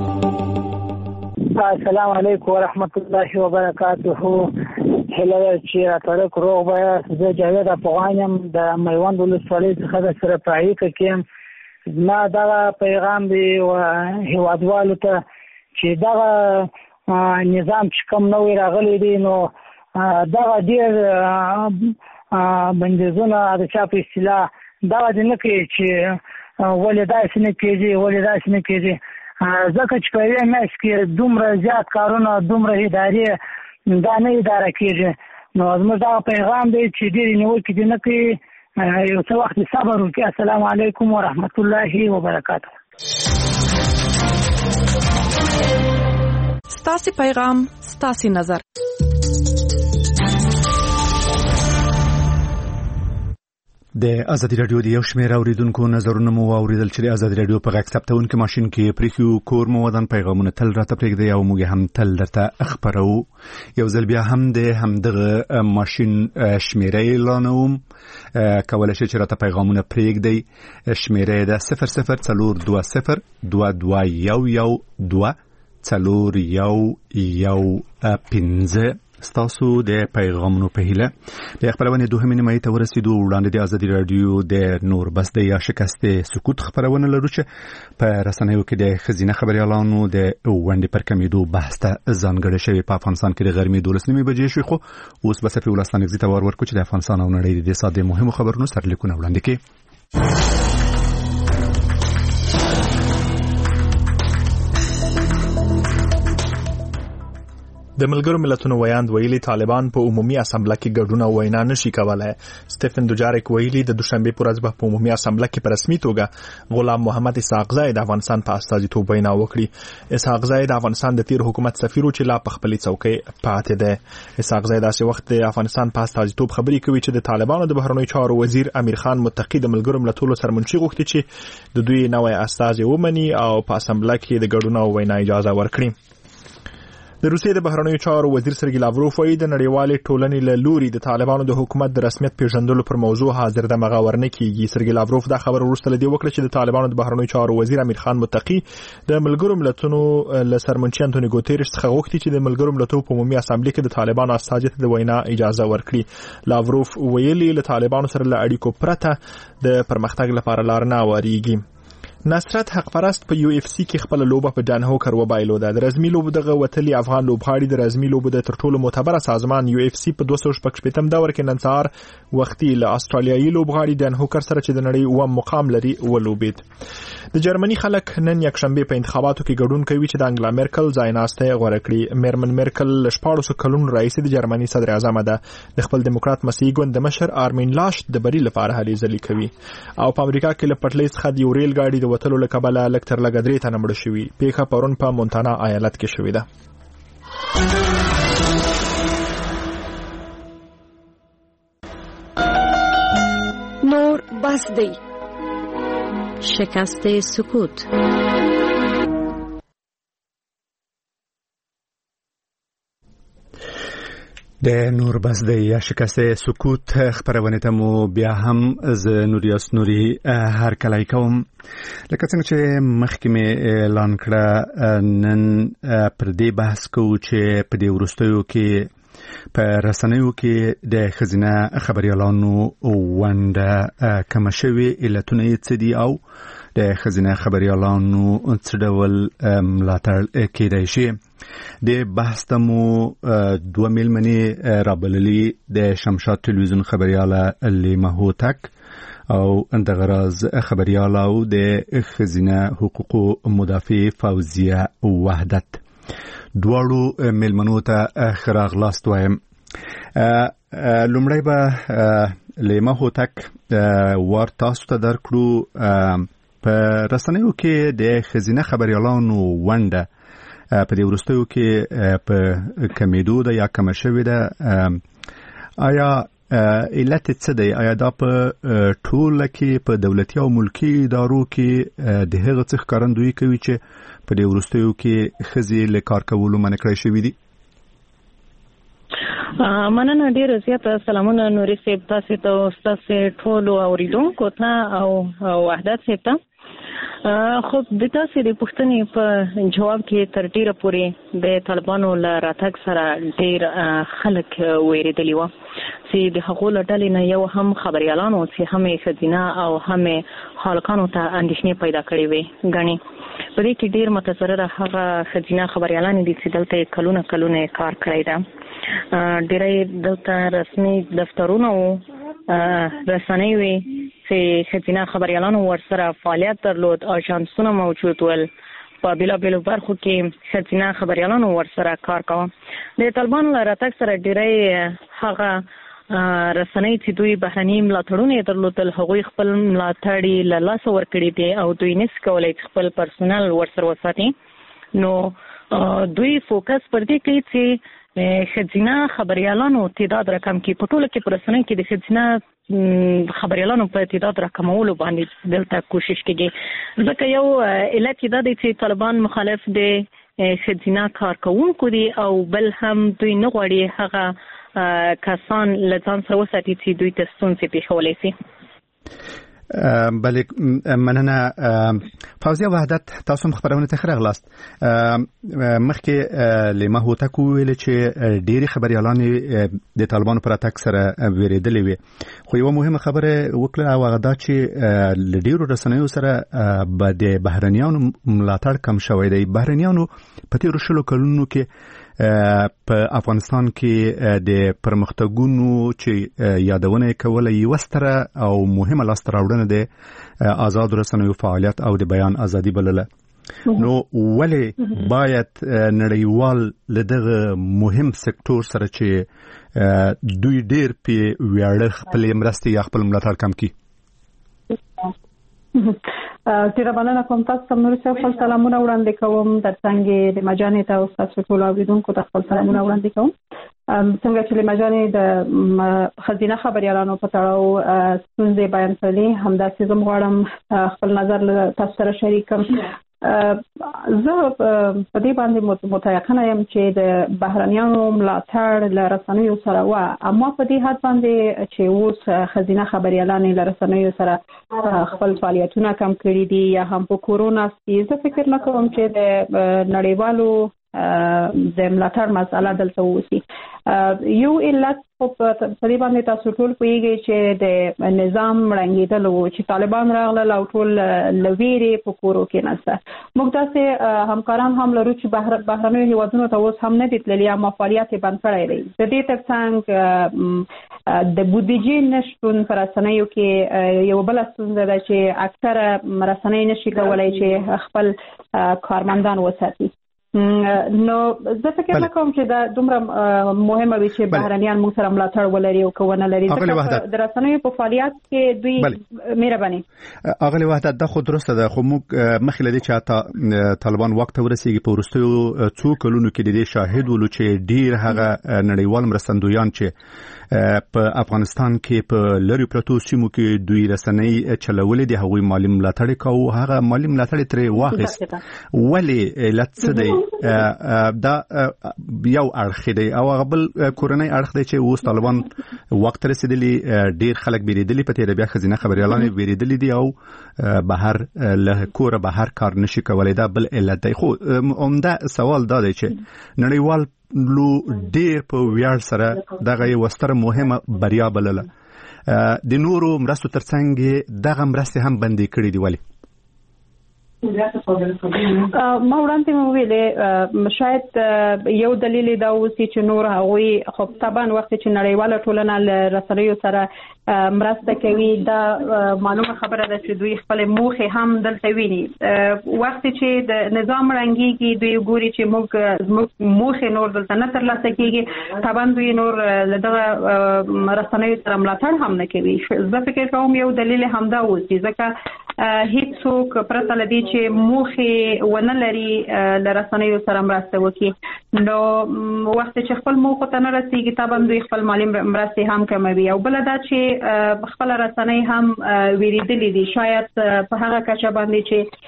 السلام علیکم ورحمت الله وبرکاته. هیله ده چې راتلک روغ به. زه جاوید افغان یم، د میوند ولسوالۍ څخه در سره په اړیکه کې یم. زما دغه پیغام دی هیوادوالو ته چې دغه نظام چې کوم نوی راغلی دی، نو دغه ډېر بندیزونه د چا په اصطلاح دغه دې نه کوي چې ولې داسې نه کېږي ولې داسې نه کېږي، ځکه چې په یوې میاشت کې دومره زیات کارونه دومره ادارې دا نه اداره کېږي. نو زموږ دغه پیغام دی چې ډېرې نیوکې دې نه کوي، یو څه وخت صبر وکړي. السلام علیکم ورحمت الله وبرکاته.
ستاسې پیغام ستاسې نظر.
د ازادي رادیو د یو شمېر اوریدونکو نظرونه مو واوریدل چې د ازادي رادیو په غږ ثبتونکي ماشین کې پریښو کور مو ودان پیغامونه تل راته پرېږدئ او موږ هم تل درته خپرو. یو ځل بیا هم د همدغه ماشین شمېره اعلانوم، کولی شئ چې راته پیغامونه پرېږدئ. شمېره ده 0042022112 01015 ستاسو د پیغامونو په هیله د خبرونه دوه نیمه ته ورسېدو وړاندې د ازادي رادیو د نور بس د یا شکست سکوت خبرونه لرو چې په رسنیو کې د خزینه خبريالانو د وندې پر کمیدو بحث ته ځانګړی شوی په افغانستان کې د غرمې 12 بجې شو خو اوس بس په ولستان کې تور ورکو چې د افغانستان او نړۍ د ساده مهمو خبرونو سرلیکونه وړاندې کړي.
د ملګرو ملتونو ویاند ویلي طالبان په عمومي اسامبله کې ګډون او وینا نشي کولای. سټيفن دوجاریک ویلي د دوشنبه پر ورځ په عمومي اسامبله کې په رسمي توګه غلام محمد اسحاق زای د افغانستان په استازیتوب وینا وکړي. اسحاق زای د افغانستان د تیر حکومت سفیر چې لا په خپلې څوکۍ پاتې ده. اسحاق زای داسې وخت د افغانستان په استازیتوب خبري کوي چې د طالبانو د بهرنیو چارو وزیر امیر خان متقی د ملګرو ملتونو سرمنشي غوښتي چې د دوی نوې استازي ومني او په اسامبله کې د ګډون او وینا اجازه ورکړي. د روسیې د بهرنیو چارو وزیر سرګی لاوروف وایي د نړیوالې ټولنې له لوري د طالبانو د حکومت د رسمیت پیژندلو پر موضوع حاضر د مغاورنه کیږي. سرګی لاوروف دا خبر وروسته لدی وکړه چې د طالبانو د بهرنیو چارو وزیر امیر خان متقی د ملګرو ملتونو له سرمنشي انټونی ګوتریش څخه غوښتي چې د ملګرو ملتونو په عمومي اسامبلې کې د طالبانو استازي ته د وینا اجازه ورکړي. لاوروف ویلي له طالبانو سره له اړیکو پرته د پرمختګ لپاره لار نه وریږي. نصرت حق پرست په یو اف سی کې خپل لوبه په ډان هوکر وبایلوده. د رسمي لوبو دغه وتلي افغان لوبغاړي د رسمي لوبو د ترټولو معتبر سازمان یو اف سی په 215 دور کې نن سهار وختي له استرالیایي لوبغاړي ډان هوکر سره چې د نړۍ و مقام لري ولوبید. د جرمني خلک نن یکشنبه په انتخاباتو کې ګډون کوي چې د انګلا میرکل ځایناسته غوړه کړي. میرمن میرکل ل 14 کلونو رئیس د جرمني صدر اعظم ده. د خپل دیموکرات مسیحي ګوند د مشر آرمین لاشت د بری لپاره هلې ځلې کوي. او په امریکا کې له پټلۍ څخه د یو ریل گاډي د وتلو له کبله لکتر لګدري ته نمړ شوی. پیښه پرون په مونتانا ایالت کې شوې ده.
نور بس دی شکست سکوت.
د نور بس د یا شکست سکوت خبرونه ته مو بیا هم ز نوریاس نوري هر کله کوم لکه څنګه چې مخکې مې اعلان کړه نن پر دې بحث کوو چې په دې وروستیو کې په رسنیو کې د خزینه خبريالانو ونده کم شوی علتونه یې څه دي او د خزینه خبريالانو څه ډول ملاتړ کېدای شي. د بحث تمو دوه ملمنې رابللي د شمشاد تلویزیون خبرياله لیما هوتک او اندغراز خبرياله او د خزینه حقوق مدافع فوزیه وحدت. دواړو ملمنو ته خراغ لاست وایم. لومړی به لیما هوتک ور تاسو ته درکړو په رسنیو کې د خزینه خبريالانو ونده په دې وروستیو کې په کمیدو ده یا کم شوې ده. آیا علت څه دی؟ آیا دا په ټوله کې په دولتي او ملکي ادارو کې د هغه څه ښکارندویي کوي چې په دې وروستیو کې ښځې له کار کولو منع کړای شوي دي؟
مننه ډیره زیاته. سلامونه نوري صاحب، تاسو ته او تاسو ټولو اوریدونکو ته او وحدت صاحب ته. خو د تاسو د پوښتنې په جواب کې تر ډیره پورې د طالبانو له راتګ سره ډیر خلک ویریدلی و چې د هغو له ډلې نه یو هم خبريالانو چې هم ښځینه او هم خالقانو ته اندېښنې پیدا کړې وې ګڼي. په دې کې ډیر متضرره هغه ښځینه خبريالانې دي چې دلته کلونه کار کړی ده. ډیری دلته رسمي دفترونه او رسنۍ وي چې ښځینه خبريالانو ورسره فعالیت درلود. اژانسونه موجود ول په بیلابیلو برخو کې ښځینه خبريالانو ورسره کار کاوه. د طالبانو له راتګ سره ډیری هغه رسنۍ چې دوی بهرني ملاتړونه درلودل هغوی خپل ملاتړ له لاسه ورکړي دي او دوی نس کولای خپل پرسونل ورسره وساتي. نو دوی فوکس پر دې کوي چې ښځینه خبريالانو تعداد رقم کې په ټوله کې پرسنۍ کې د ښځینه خبريالانو په تعداد راکمولو باندې دلته کوشش کوي. ځکه یو علت دا دی چې طالبان مخالف دي ښځینه کارکوونکو دي او بل هم دوی نه غواړي هغه کسان له ځان سره وساتي چې دوی ته ستونزې پېښولی شي.
بله مننه فوزیه وحدت تاسو خبرونه ته راغلاست مخکې لمه هوته کویل چې ډېری خبريالان د طالبانو پر اتاک سره ویریدلې وي خو یو مهمه خبره وکړه او هغه دا چې لډیرو رسنیو سره د بهرنیانو ملاتړ کم شوی دی بهرنیانو په تیرو شلو کلونو کې په افغانستان کې د پرمختګونو چې یادونه کوله یو ستره او مهمه لاسته راوړنه ده آزاد رسنیو فعالیت او د بیان ازادي بلله نو ولی باید نړیوال لدغه مهم سکتور سره چې دوی ډیر په ویاړ خپل مرستې یا خپل ملاتړ کم کی
تیرا بلنه کوم تاسو ته نور څه خپل سلامونه وړاندې کوم د څنګه د مجانې ته تاسو ټول اوریدونکو ته خپل سلامونه وړاندې کوم څنګه چې مجانې د خزینه خبريالانو په تړاو څنګه بیان کړي همداسې زم غواړم خپل نظر تاسو سره شریک کړم زه په دې باندې متيقنه یم چې د بهرنیانو ملاتړ له رسنیو سره و اما په دې حد باندې چې اوس خزینه خبريالان له رسنیو سره خپل فعالیتونه کم کړي دي یا هم په کورونا کې زه فکر نه کوم چې د نړیوالو د ملاتړ مسله دلته وسی یو علت په دې باندې تاسو ټول پوهیږئ چې د نظام رنګیدل او چې طالبان راغله او ټول لویری په کورو کې نسته موږ تاسو همکاران هم لرو چې بهرنیو هیوادونو ته اوس هم نه دي تللي یا فعالیت بند کړی دی د دې ترڅنګ د بودیجې نشټون پر رسنیو کې یو بل ستونزه ده چې اکثره رسنۍ نشي کولای چې خپل کارمندان وساتي نو زه فکر نه کوم چې دا دومره مهمه وي چې بهرنیان موږ سره ملاتړ ولري او کوونه لري د رسنیو په فعالیت کې دوی مهرباني
اغلی وحدت دا خود درسته ده خو موږ مخکې لدی چې طالبان وخت ورسیږي په وروستیو څو کلونو کې د دې شاهد ولو چې ډیر هغه نړیوال مرستندویان چې په افغانستان کې په لری پروتو سیمو کې دوی رسنۍ چلولې د هغوی مالی ملاتړ کوي هغه مالی ملاتړ ترې واغست ولی علت څه دی دا یو اړخ دی او غبل کورنۍ اړخ دی چې اوس طالبان وخت رسیدلی ډیر خلک بیریدلی په تیر بیا خزینه خبريالان بیریدلی دي او بهر له کور بهر کار نشي کولای دا بل علت دی خو عمده سوال دا دی چې نړیوال لو ډیر په ویاړ سره دغه یو ستره مهمه بریا بلله د نورو مرستو ترڅنګ دغه مرستې هم بندي کړې دی ولی
ما وړاندې مو ویلې شاید یو دلیل دا اوسي چې نور هغوی خو طبعا وخت چې نړیواله ټولنه له رسنیو سره مرسته کوي دا معلومه خبره ده چې دوی خپل موخې هم دلته ویني وخت چې د نظام رنګيږي دوی ګوري چې موږ موخې نور دلته نه ترلاسه کیږي طبعا دوی نور دغه رسنیو سره ملاتړ هم نه کوي زه فکر کوم یو دلیل هم دا اوسي ځکه هیڅوک پرته لدی چې موخې ونه لري له رسنیو سره مرسته وکړي نو وخت چې خپل موخه ته نه رسیږي طبعا دوی خپل مالی مرستې هم کموي او بل دا چې خپل رسنۍ هم ویریدلې دي شاید په هغه کچه باندې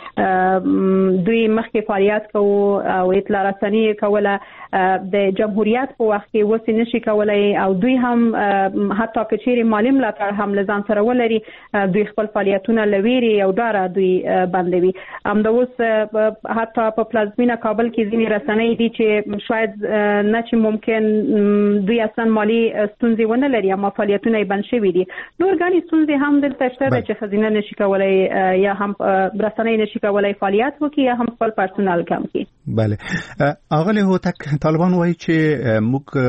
چې دوی مخکې فعالیت کوي او اطلاع رسنۍ کوله د جمهوریت په وخت کې وسې نشي کولای او دوی هم حتی کچېری مالی ملاتړ هم لزان سره ولري دوی خپل فعالیتونه لويري او دارا دوی بندوي همدا اوس حتی په پلازمینه کابل کې ځینې رسنۍ دي چې شاید نه چې ممکن دوی اصلا مالی ستونزې ونه لري اما فعالیتونه یې بند شوي دي نور ګڼې ستونزې هم دلته شته ده چې خزینه نشي کولای یا هم رسنۍ نشي کولای فعالیت وکړي یا هم خپل پرسونل کم کړي
بله اغلی هوتک طالبان وایي چې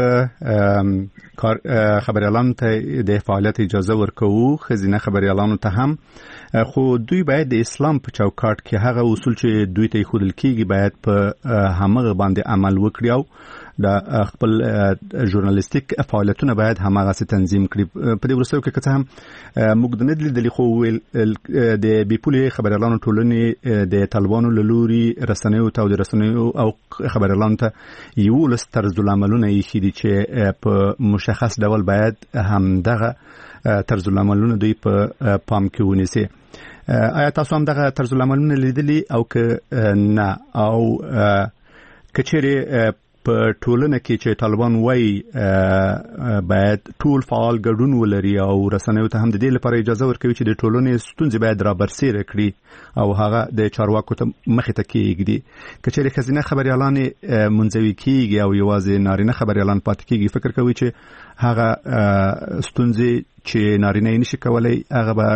موږ خبريالانو ته د فعالیت اجازه ورکوو خزینه خبريالانو ته هم خو دوی باید د اسلام په چوکاټ کې هغه اصول چې دوی ته خودل کیږي باید په همغه باندې عمل وکړي او د خپل ژورنالیستیک فعالیتونه باید همغه څه تنظیم کړي په دې ورسره کې که څه هم موږ د ندل د خو د بیپولې خبريالانو ټولنې د طالبانو لوري رسنیو ته د رسنیو او خبريالانو ته یو لس طرز العملونه یې خېدي چې په مشخص ډول باید هم دغه طرز العملونه دوی په پام کې ونیسي آیا تاسو هم دغه طرز العملونه لیدلی او که نه او کچېری په ټولنه کې چې طالبان وایي باید ټول فعال ګډون ولري او رسنیو ته هم د دې لپاره اجازه ورکوي چې د ټولنې ستونزې باید را برسېره کړي او هغه د چارواکو ته مخې ته کېږدي. که چېرې ښځینه خبریالان منزوي کېږي او یوازې نارینه خبریالان پاتې کېږي، فکر کوي چې هغه ستونزې چې نارینه یې نشي کولی هغه به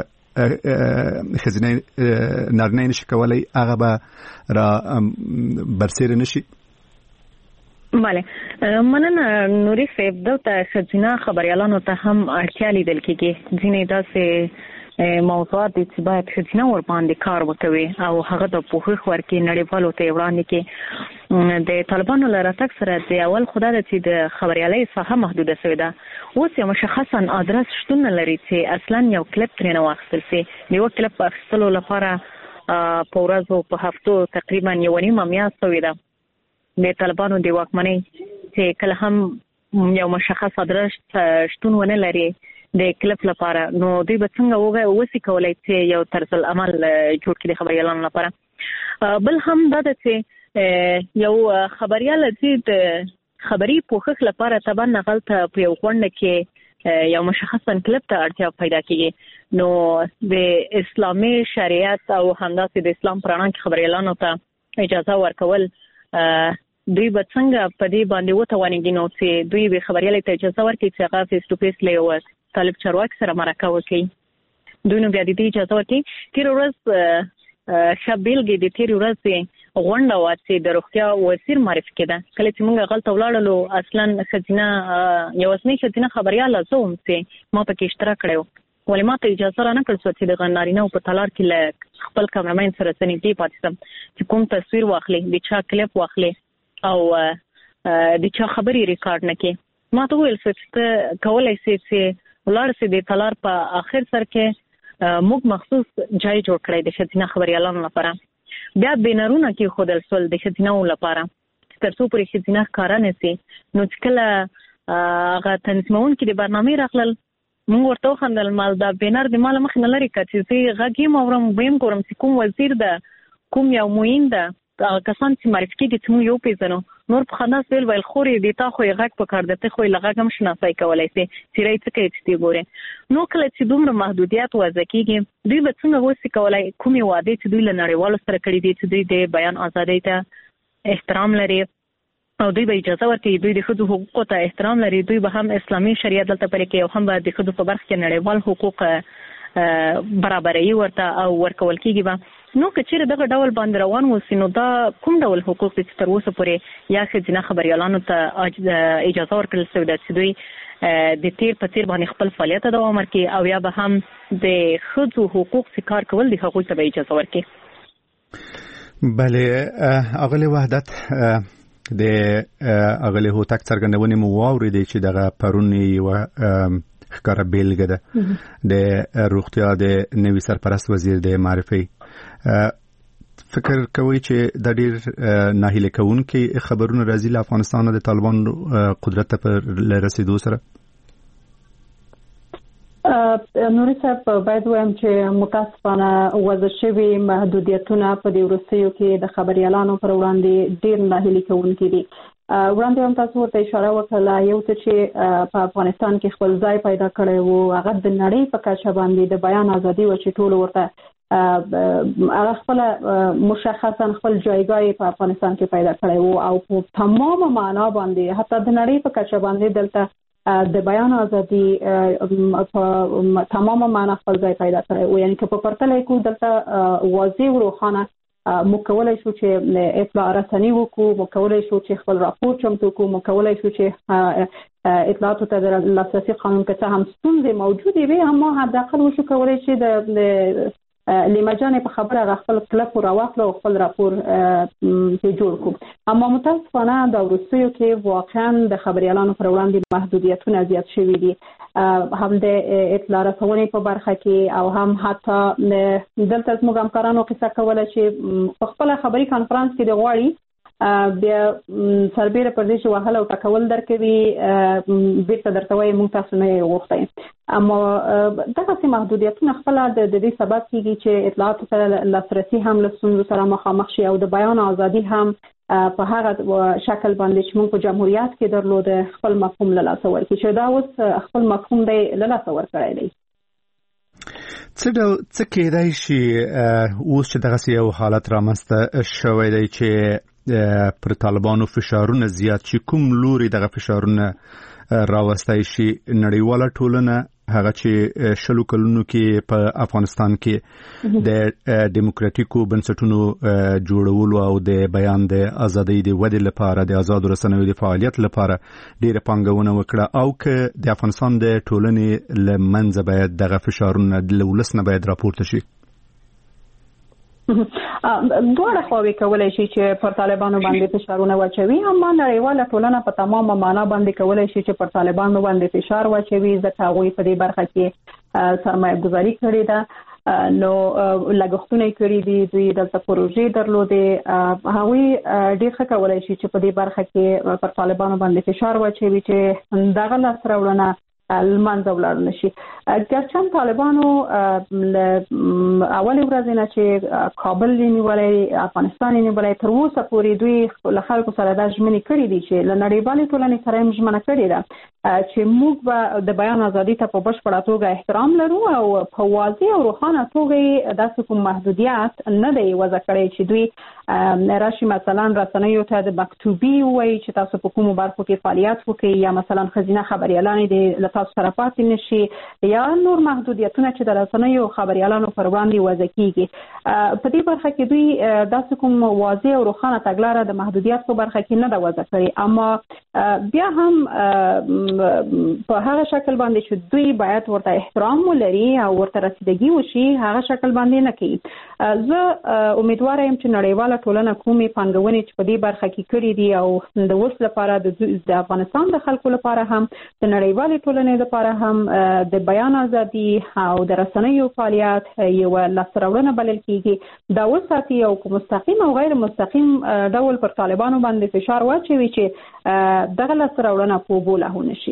ښځینه نارینه یې نشي کولی هغه به را برسېره نشي؟
بله، مننه نوري صاحب. دلته ښځینه خبریالانو ته هم اړتیا لیدل کېږي. ځینې داسې موضوعات دي چې باید ښځینه ورباندې کار وکوي او هغه د پوښښ ورکړي نړیوالو ته یې وړاندې کړي. د طالبانو له راتګ سره د اول خدا ده چې د خبریالۍ ساحه محدوده شوې ده. اوس یو مشخصا ادرس شتون نه لري چې اصلا یو کلپ ترېنه واخیستل شي. د یو کلپ اخیستلو لپاره په ورځو په هفتو تقریبا 1.5 میاشت شوې ده. د طالبانو د واکمنۍ چې کله هم یو مشخص ادرس شتون ونه لري د کلپ لپاره، نو دوی به څنګه وسی کولای چې یو طرز العمل جوړ کړي د خبریالانو لپاره. بل هم دا ده چې یو خبریال چې د خبري پوښښ لپاره طبعا نغلته په یو غونډه کې یو مشخصا کلپ ته اړتیا پیدا کیږي. نو د اسلامي شریعت او همداسې د اسلام په رڼا کې خبریالانو ته اجازه ورکول دوی به څنګه په دې باندې وتوانېږي نو چې دوی به خبریالۍ ته اجازه ورکړي چې هغه فیس ټو فیس له یو طالب چارواکي سره مرکه وکړي. دوی نو بیا د دې اجازه ورکړي. تېره ورځ ښه بېلګې د تېرې ورځې غونډه وه چې د روغتیا وزیر معرفي کېده. کله چې موږ هغلته ولاړلو اصلا ښځینه یوازینۍ ښځینه خبریاله زه وم چې ما پکې اشتراک کړی و. ولې ما ته اجازه را نه کړل شوه چې د نارینهو په تالار کې له خپل کامرمین سره څه نږدې پاتې شم چې کوم تصویر واخلي، د چا کلپ واخلي او د چا خبرې ریکارډ نه کړي. ما ته وویل شو چې ته کولی شې چې ولاړ شې د تالار په آخر سر کې موږ مخصوص ځای جوړ کړی د ښځینه خبریالانو لپاره. بیا بینرونه کېښودل شول د ښځینهو لپاره تر څو پورې ښځینه ښکاره نه شي. نو چې کله هغه تنظیمونکي د برنامې راغلل موږ ورته وخندل، ما دا بینر د ما له مخې نه لرې کړه چې زه غږ یې اورم، ویم ګورم چې کوم وزیر ده، کوم یو معین ده، هغه کسان چې معرفي کېږي چې موږ یو پېژنو. نور په خندا سویل ویل خورې د تا خو یې غږ په کار ده، ته خو یې له غږ هم شناسۍ کولی شې چې رایې څه کوي چې دې ګورې. نو کله چې دومره محدودیت وضع کېږي دوی به څنګه وسې کولی کومې وعدې چې دوی له نړیوالو سره کړي دي چې دوی د بیان ازادۍ ته احترام لري او دوی به اجازه ورکوي، دوی د ښځو حقوقو ته احترام لري، دوی به هم اسلامي شریعت دلته پلي کوي او هم به د ښځو په برخه کې نړیوال حقوق برابروي ورته او ورکول کېږي به. نو که چېرې دغه ډول باندې روان اوسي نو دا کوم ډول حقوق دي چې تر اوسه پورې یا ښځینه خبریالانو ته اجازه ورکړل شوې ده چې دوی د تیر په تیر باندې خپل فعالیت ته دوام ورکړي او یا به هم د ښځو حقوق چې کار کول دي هغوی ته به اجازه ورکړي.
بله اغلې وحدت د اغلې هوتک څرګندونې مو واورېدې چې دغه پرون یوه ښکاره بیلګه ده د روغتیا د نوي سرپرست وزیر د معرفي. فکر کوي چې د ډېر ناهیله کوونکي خبرونه راځي له افغانستان د طالبان قدرت ته په رسیدو سره؟
نوري صاحب باید وایم چې متاسفانه وضع شوي محدودیتونه په دې وروستیو کې د خبریالانو پر وړاندې ډېر ناهیلي کوونکي دي. وړاندې هم تاسو ورته اشاره وکړه یو څه چې په افغانستان کې خپل ځای پیدا کړی و هغه د نړۍ په کچه باندې د بیان ازادي و چې ټول ورته هغه خپل مشخصا خپل جایگاه په افغانستان کې پیدا کړی و او په تمام معنا باندې حتی د نړۍ په کچه باندې دلته د بیان ازادي په تمام معنا خپل ځای پیدا کړی و. یعنی که په پرتله کې دلته واضح و روښانه موږ کولی شو چې اطلاع رسني وکړو، موږ کولی شو چې خپل راپور چمتو کړو، موږ کولی شو چې اطلاعاتو ته د لاسرسي قانون که څه هم ستونزې موجودې وي هم ما حداقل وشو کولی چې د لیما جانې په خبره هغه خپل کلپ راواخلو او خپل راپور جوړ کړو. اما متاسفانه د وروستیو کې واقعا د خبریالانو پر وړاندې محدودیتونه زیات شوي دي، هم د اطلاع رسونې په برخه کې او هم حتی دلته زموږ همکارانو قصه کوله چې په خپله خبري کانفرانس کې د غواړي بیا سربیره پر دې چې وهل او ټکول درکوي بیرته درته وایي موږ تاسو نه یې غوښتی. اما دغه سي محدودیتونه خپل د دې سبب کیږي چې اطلاعات سره لاسرسي هم له ستونزو سره مخامخ شي او د بیان ازادي هم په هغه شکل باندې چې موږ په جمهوریت کې درلود خپل مفهوم له لاسه ورکړي چې دا اوس خپل مفهوم دی له لاسه ورکړی دی.
څه کېدای شي اوس چې دغه یو حالت رامنځته شوی دی چې پر طالبانو فشارونه زیات شي، کوم لوري دغه فشارونه راوستای شي؟ نړیواله ټولنه هغه چې شلو کلونو کې په افغانستان کې د دیموکراتیکو بنسټونو جوړولو او د بیان د ازادۍ د ودې لپاره د آزاد رسنیو د فعالیت لپاره ډېره پانګونه وکړه، او که د افغانستان د ټولنې له منځه باید دغه فشارونه د ولس نه باید راپورته شي.
دواړه خواوې کولای شي چې پر طالبانو باندې فشارونه واچوي، اما نړیواله ټولنه په تمامه معنا باندې کولای شي چې پر طالبانو باندې فشار واچوي، ځکه هغوی په دې برخه کې سرمایه گذاري کړې ده، نو لګښتونه کړي دي، دوی دلته پروژې درلودې، هغوی ډېر ښه کولای شي چې په دې برخه کې پر طالبانو باندې فشار واچوي چې دغه لاسته راوړنه المنځه ولاړ نشي. ګرچه طالبانو اول ورځ نه چې کابل نیولای، افغانستان نیولای، تر اوسه پورې دوی له خلکو سره د ژمنې کړې دي چې له نړیوالې ټولنې سره یې ژمنه کړې ده چې موږ به د بیان ازادي ته په بشپړه توګه احترام لرو او په واضح او روښانه توګه داسې کوم محدودیت نه دی وضع کړی چې دوی راشي مثلا رسنیو ته د مکتوبي وایي چې تاسو په کومو برخو کې فعالیت وکړئ، یا مثلا خزینه خبریالانې د تاسو سره پاتې نشي، یا نور محدودیتونه چې د رسنیو خبریالانو پر وړاندې وضع کیږي. په دې برخه کې دوی داسې کوم واضح او روښانه تګلاره د محدودیت په برخه کې نه ده وضع کړې، اما بیا هم په هغه شکل باندې چې دوی باید ورته احترام ولري او ورته رسیدګي وشي، هغه شکل باندې نه کوي. زه امیدواره یم چې نړیواله ټولنه کومې پانګونې چې په دې برخه کې کړې دي او د اوس لپاره د افغانستان د خلکو لپاره هم د نړیوالې ټولنې لپاره هم د بیان ازادي او د رسنیو فعالیت یو لاسته راوړنه بلل کیږي، دا وساتي او په مستقیم او غیر مستقیم ډول پر طالبانو باندې فشار واچوي چې دغه لاسته راوړنه په اوبو لاهو نشي.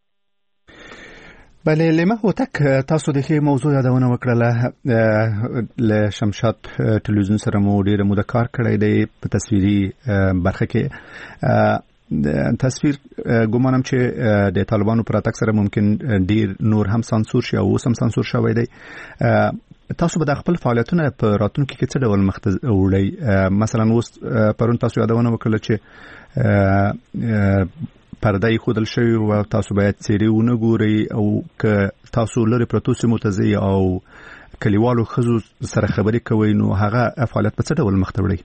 بله، لمه هوتک تاسو د ښې موضوع یادونه وکړله. له شمشاد ټلویزیون سره مو ډېره موده کار کړی دی په تصویري برخه کې. تصویر ګومانم چې د طالبانو پر اتک سره ممکن ډیر نور هم سانسور شي او اوس هم سانسور شوی دی. تاسو به د خپل فعالیتونه په راتلونکي کې څه ډول مخ ته وړئ؟ مثلا اوس پرون تاسو یادونه وکړه چې پرده یې ښودل شوی او تاسو باید څیرې ونه ګورئ، او که تاسو لرې پرتو سیمو ته ځئ او کلیوالو ښځو سره خبرې کوئ، نو هغه فعالیت په څه ډول مخ ته وړئ؟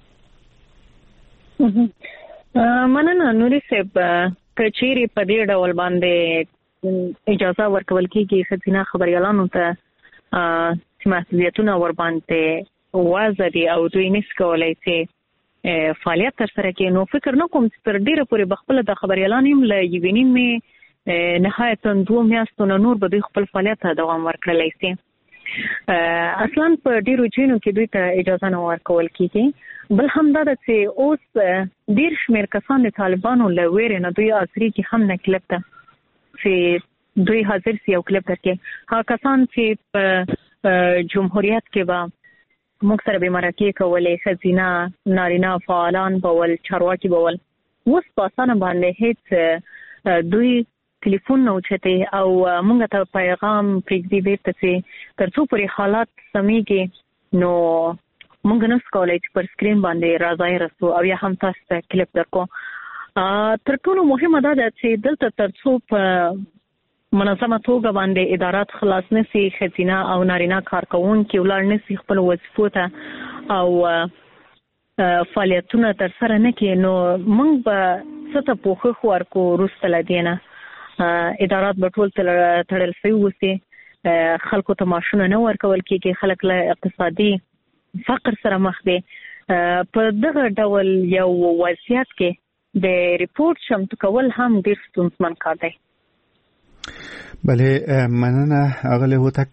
مننه نوري صاحب. که چیرې په دې ډول باندې اجازه ورکول کېږي ښځینه خبریالانو ته چې محدودیتونه ور باندې وضع دي او دوی نشي کولی چې فعالیت ترسره کړي، نو فکر نه کوم چې تر ډیره پورې به خپله د خبریالان هم له یوې نیمې نهایتا 2 میاشتو نه نور به دوی خپل فعالیت ته دوام ورکړلی شي. اصلا په ډیرو ځایونو کې دوی ته اجازه نه ورکول کېږي. بل هم دا ده چې اوس ډیر شمېر کسان د طالبانو له ویرې نه دوی عصري کې هم نه کلب ته چې دوی حاضر سي او کلب درکړي. هغه کسان چې په جمهوریت کې به موږ سره به مرکې کولې، ښځینه نارینه فعالان بول، چارواکي بول، اوس په اسانه باندې هیڅ دوی ټلیفون نه اوچتي او موږ ته پیغام پرېږدي بیرته چې تر څو پورې حالات سمېږي نو موږ نشو کولی چې پر سکرین باندې راځای رسو او یا هم تاسو ته کلیپ درکو. تر ټولو مهمه دا ده چې دلته تر څو په منظمه توګه باندې ادارات خلاص نشي، ښځینه او نارینه کارکوونکي ولاړ نشي خپل وظیفو ته او فعالیتونه ترسره نه کړي، نو موږ به څه ته پوښښ ورکړو وروسته له دې نه. ادارات به ټول تړل شوي اوسي، خلکو ته معاشونه نه ورکول کېږي، خلک له اقتصادي فقر سره مخ دي. په دغه ډول یو وضعیت کې د ریپورت چمتو کول هم ډېر ستونزمن کار دی.
بله، مننه اغلی هوتک.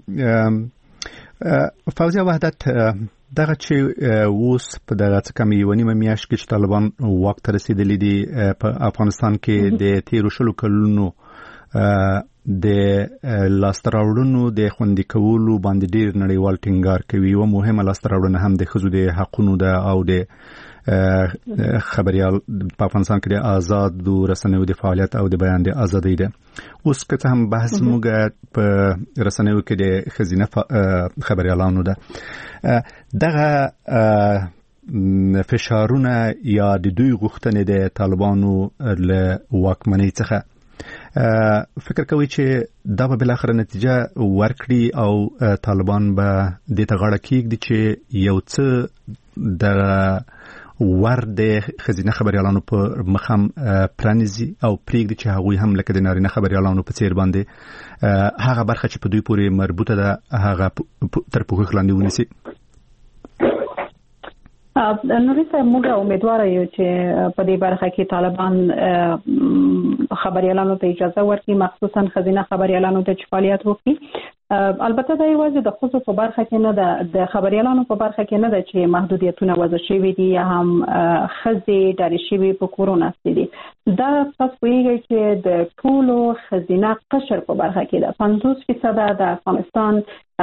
فوزیه وحدت، دغه چې اوس په دغه څه کم یوه نیمه میاشت کې چې طالبان واک ته رسېدلي دي په افغانستان کې د تېرو 20 کلونو د لاستراوړونو د خوندي کولو باندې ډیر نړیوال ټینګار کوي او مهمه لاستراوړنه هم د ښځو د حقوقو ده او د خبريال په افغانستان کې د آزاد رسنیو د فعالیت او د بیان د ازادۍ ده. اوس که هم بحث موږ په رسنیو کې د خزینه خبريالانو ده دغه فشارونه یا د دوی غوښتنې د طالبانو له واکمنۍ څخه فکر کوي چې دا به بل اخر نتیجه ورکړي او طالبان به د تغړه کېږي چې یو څه د ورد خزینه خبريالانو په مخم پرانیزي او پریږدي چې هغه هم لکه د نارینه خبريالانو په څیر باندې هغه برخه چې په دوی پورې مربوطه ده هغه تر پوښښ لاندې ونیسي.
نوري صاحب موږ امیدوار یو چې په دې برخه کې طالبان خبريالانو ته اجازه ورکړي مخصوصا خزینه خبريالانو ته فعالیت وکړي. البته دا یوازې د خصوصو په برخه کې نه ده د خبريالانو په برخه کې نه ده چې محدودیتونه وضع شوي دي یا هم خزي ډاري شوي په کورونا دي. دا پس ویږي چې د ټولو خزینه قشر په برخه کې ده 50% د افغانستان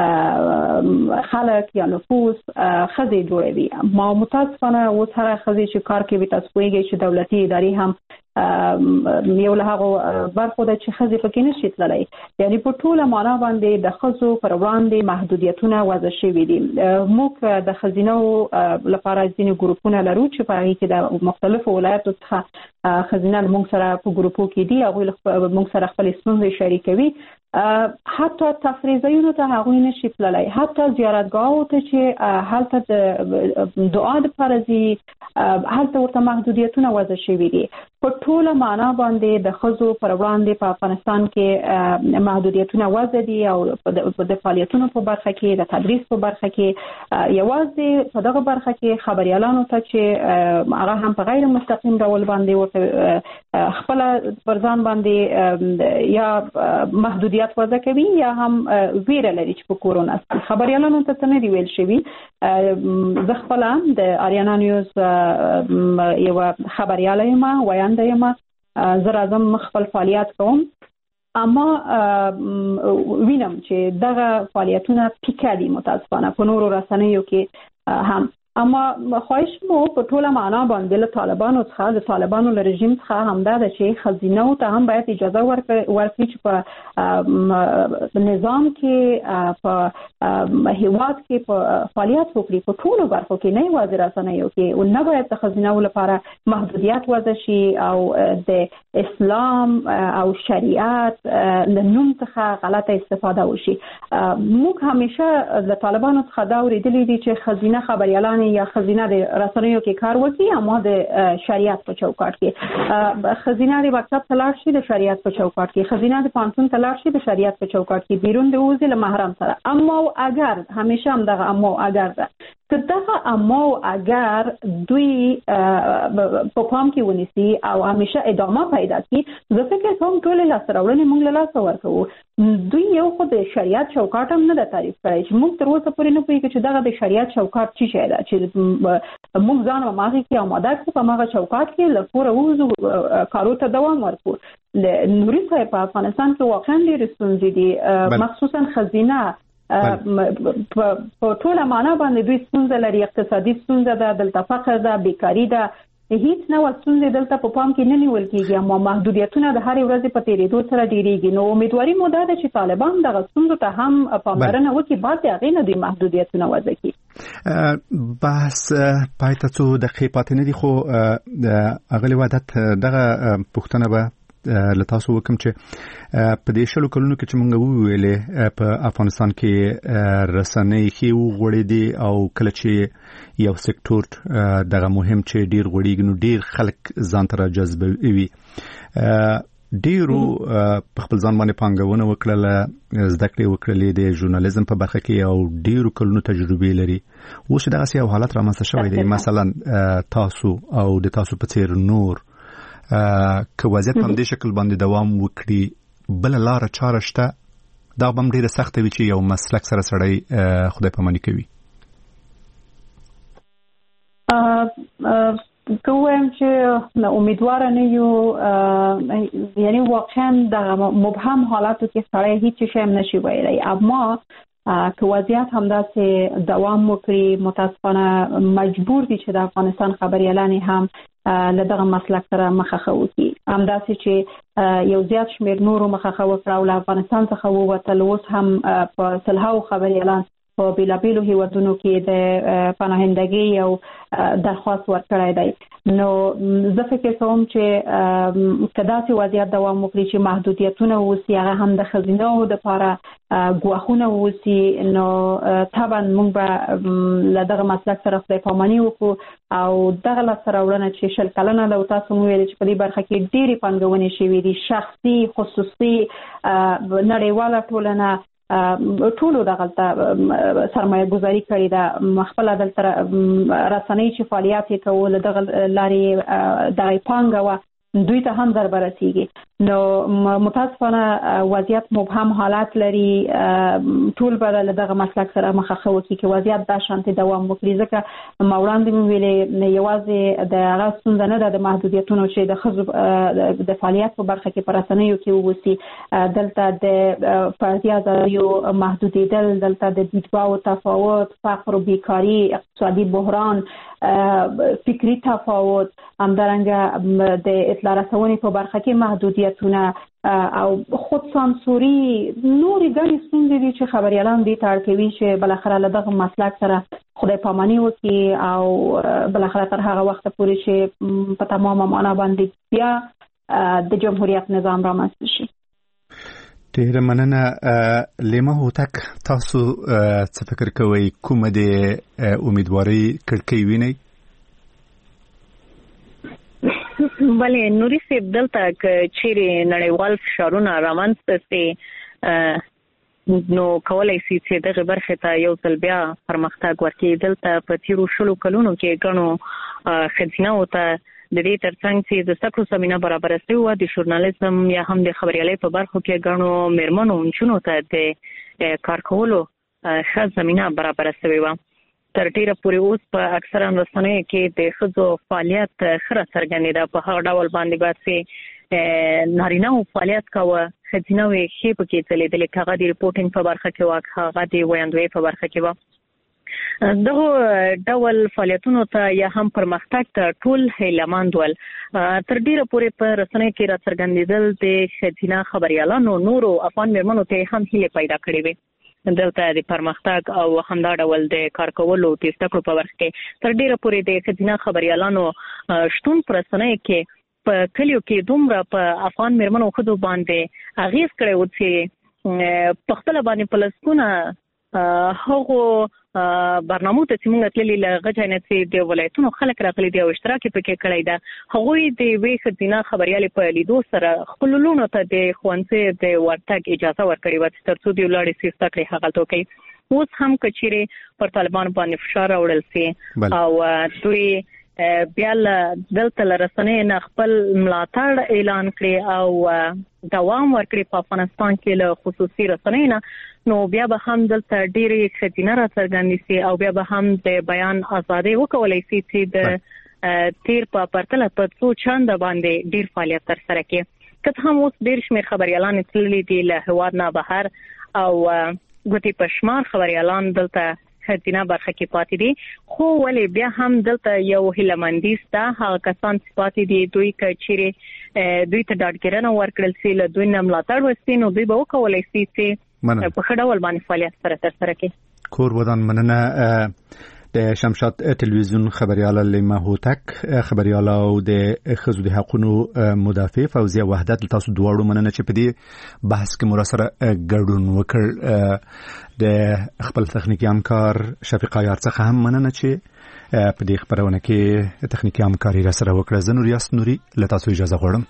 خلک یا نفوس خزي جوړوي. ما متاسفانه اوس هغه خزي چې کار کوي تاسو ویږي چې دولتي ادارې هم یو له هغه برخو د چې خزي پکې نشي تللی یعنی په ټوله معنا باندې د خزو پر وړاندې محدودیتونه وضع شوي دي. موږ د خزینو لپاره ځینې ګروپونه لرو چې په هغه کې د مختلفو ولایتو څخه خزینه موږ سره په ګروپو کې دي او موږ سره خپل ستونزې شریکوي. حتی تفریحیونو ته هغوی نشي تللی حتی زیارتګاهو ته چې هلته د دعا لپاره ځي هلته ورته محدودیتونه وضع شوي دي. په ټوله معنا باندې د خزو پر وړاندې په افغانستان کې محدودیتونه وضع دي او د فعالیتونو په برخه کې د تدریس په برخه کې یوازې په دغه برخه کې خبريالانو ته چې هغه هم په غیر مستقیم ډول باندې ورته خپل پرځان باندې یا محدودیت وضع کوي یا هم ویره لري چې په کورونا خبريالانو ته نه دی ویل شوی. زه خپل د اریانا نیوز یو خبرياله یم وینده یم زه راځم خپل فعالیت کوم اما وینم چې دغه فعالیتونه پیکه دي متاسفانه په نورو رسنیو کې هم. اما خواهش مو په ټوله معنا باندې له طالبانو څخه د طالبانو له رژیم څخه همدا ده چې خزینه ته هم باید اجازه ورکړي چې په نظام کې په هیواد کې په فعالیت وکړي په ټولو برخو کې نه یوازې رسنیو کې او نه باید د خزینه لپاره محدودیت وضع شي او د اسلام او شریعت د نوم څخه غلطه استفاده وشي. موږ همیشه د طالبانو څخه دا اوریدلي دي چې خزینه خبريالان یا خزینه د رسنیو کې کار وکړي اما د شریعت په چوکاټ کې خزینه د مکتب تلاش شي د شریعت په چوکاټ کې خزینه د پانتون تلاش شي د شریعت په چوکاټ کې بیرون د وزې له محرم سره. اما اگر همیشه هم دغه اما اگر ده که دغه اما اگر دوی په پام کې ونیسي او همیشه ادامه پیدا کړي زه فکر کوم ټول لاسراوړنې موږ له لاسه ورکوو. دوی یو خو د شریعت چوکاټ هم نه د تعریف کړی چې موږ تر اوسه پورې نه پوهیږو چې دغه د شریعت چوکاټ څه شی ده چې موږ ځان ماغي کې آماده کړو په هغه چوکاټ کې له پوره وځو کارو ته دوام ورکړو. نوري صاحب په افغانستان کې واقعا ډېر ستونزې دي مخصوصا خزینه په ټوله معنا باندې دوی ستونزه لري اقتصادي ستونزه ده دلته فقر ده بیکاری ده هیڅ نو ستونزې دلته په پام کې نه نیول کېږي اما محدودیتونه د هر ورځې په تیریدو سره ډیریږي. نو امیدواري مو ده چې طالبان دغه ستونزو ته هم پاملرنه وکړي بعد هغه نه دوی محدودیتونه وضع کړي.
بحث پایته څو دقیقې پاتې نه دي خو اغلی وادت دغه پښتنه به لتاسو وکم چې په دې شلو کلونو کې چې مونږ ویلې په افغانستان کې رسنۍ خي وغوړې دي او کله چې یو سکتور دغه مهم چې ډیر غوړیږي نو ډیر خلک ځان ته راجذبوي ډیرو په خپل ځان باندې پانګونه وکړه زده کړې وکړلې د ژورنالیزم په برخه کې او ډیرو کلونو تجربه لري. اوس دغه سیاو حالت رامنځته شوی دی مثلا تاسو او د تاسو په څیر نور که وضعیت په دې شکل باندې دوام وکړي بل لار چاره شته دا به ډیره سخت وي چې یو مسلک سره سړی خدای پاماني کوي.
کوم چې امیدوار نه یو یعنی واقعا د مبهم حالاتو کې سړی هیڅ شی نشي ویلی، اما که وضعیت همداسې دوام وکړي متاسفانه مجبور دي چې د افغانستان خبریالان هم له دغه مسلک سره مخه وکړي. همداسې چې یو زیات شمېر نورو مخه وکړه او له افغانستان څخه ووتل، اوس هم په سلهاو خبریالان په بیلابیلو هیوادونو کې د پناهندګۍ او درخواست ورکړی دی. نو زه فکر کوم چې که داسې وضعیت دوام وکړي چې محدودیتونه اوسي، هغه هم د ښځینه‌و دپاره ګواښونه اوسي، نو طبعا موږ به له دغه مسلک سره خدای پاماني وکړو او دغه لاسته راوړنه چې 20 کلنه ده او تاسو مو ویل چې په دې برخه کې ډېرې پانګونې شوې دي، شخصي خصوصي نړیواله ټولنه ټولو دغه سرمایه گذاری کړې ده، خپل دلته رسنۍ چې فعالیت یې کول دغه لارې دغه پانګه و دوی ته هم ضربه رسیږي. نو متاسفانه وضعیت مبهم حالات لري، ټول به له دغه مسلک سره مخه وکړي چې وضعیت دا شانتي دوام وکړي، ځکه ما وړاندې مې ویلې یوازې د هغه ستونزه نه ده د محدودیتونو چې د ښځو د فعالیت په برخه کې په رسنیو کې ووسي، دلته د فردي ازادیو محدودېدل، دلته د دیدباو تفاوت، فقر و بیکاري، اقتصادي بحران، فکری تفاوت، همدارنګه د اطلاع رسونې په برخه کې محدودیتونه او خود سانسوري، نورې ګڼې ستونزې دي چې خبریالان دې ته اړ کوي چې بالاخره له دغه مسلک سره خدای پاماني وکړي او بالاخره تر هغه وخته پورې چې په تمامه معنا باندې بیا د جمهوریت نظام رامنځته شي.
ډېره مننه. لیما هوتک، تاسو څه فکر کوئ، کومه د امیدوارۍ کړکۍ وینئ؟
بله نوري صاحب، دلته که چیرې نړیوال فشارونه رامنځته سي نو کولی شي چې دغه برخې ته یو ځل بیا پرمختګ ورکړي. دلته په تیرو 20 کلونو کې ګڼو ښځینه‌و ته د دې ترڅنګ چې د زده کړو زمینه برابره شوې وه، د ژورنالیزم یا هم د خبریالۍ په برخو کې ګڼو مېرمنو نجونو ته د کار کولو ښه زمینه برابره شوې وه. تر ډیره پورې اوس په اکثره رسنیو کې د ښځو فعالیت ښه راڅرګندېده، په هغه ډول باندې به چې نارینه‌و فعالیت کاوه، ښځینه‌و یې ښې پکې ځلېدلې، که هغه د ریپورټینګ په برخه کې وه، که هغه د ویاندویۍ په برخه کې وه. دغه ډول فعالیتونو ته یا هم پرمختګ ته ټول هیلهمند ول. تر ډیره پورې په رسنیو کې راڅرګندېدل د ښځینه خبریالانو نورو افغان مېرمنو ته هم هیلې پیدا کړې وې. دلته د پرمختګ او همدا ډول د کار کولو د زده کړو په برخه کې تر ډیره پورې د ښځینه خبریالانو شتون په رسنیو کې په کلیو کې دومره په افغان مېرمنو ښځو باندې اغېز کړی و چې په خپله باندې په لسګونه هغو برنامو ته چې موږ تللي له هغه ځای نه چې د ولایتونو خلک راغلي دي او اشتراک یې پکې کړی ده، هغوی د یوې ښځینه خبریالې په لیدو سره خپلو لوڼو ته د ښوونځي د ورتګ اجازه ورکړې وه چې تر څو دوی ولاړې سي زده کړې هغلته وکړي. اوس هم که چیرې پر طالبانو باندې فشار راوړل سي او دوی بیا دلته له رسنیو نه خپل ملاتړ اعلان کړي او دوام ورکړي په افغانستان کې له خصوصي رسنیو نه، نو بیا به هم دلته ډېرې ښځینه راڅرګندې سي او بیا به هم د بیان ازادي وکولی سي چې د تیر په پرتله په څو چنده باندې ډېر فعالیت ترسره کړي. که هم اوس ډېر شمېر خبریالان تللي دي له هېواد نه بهر او ګوتې په شمار خبریالان دلته ښځینه برخه کې پاتې دي، خو ولې بیا هم دلته یو هیلهمندي شته. هغه کسان چې پاتې دي دوی که چیرې دوی ته ډاډګیرنه ورکړل سي، له دوی نه ملاتړ وسي، نو دوی به وکولی سي چې په ښه ډول باندې فعالیت سره ترسره کړي.
کور ودان. مننه. د شمشاد تلویزیون خبریاله لیما هوتک، خبریاله او د ښځو د حقوقو مدافع فوزیه وحدت، تاسو دواړو مننه چې په دې بحث کې مو سره ګډون وکړ. د خپل تخنیکي همکار شفیق عیار څخه هم مننه چې په دې خبرونه کې تخنیکي همکاري را سره وکړه. زه نور یاست نوري له تاسو اجازه غواړم.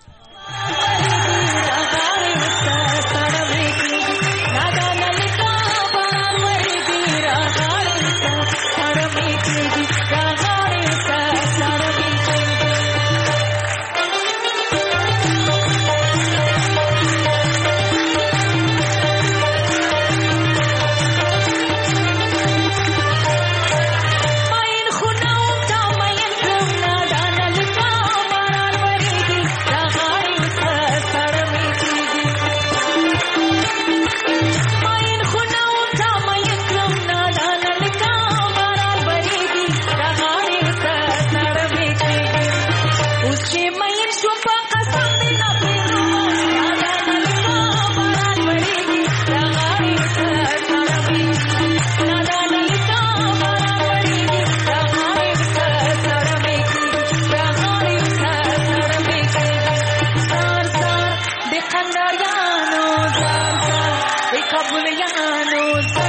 قبریانو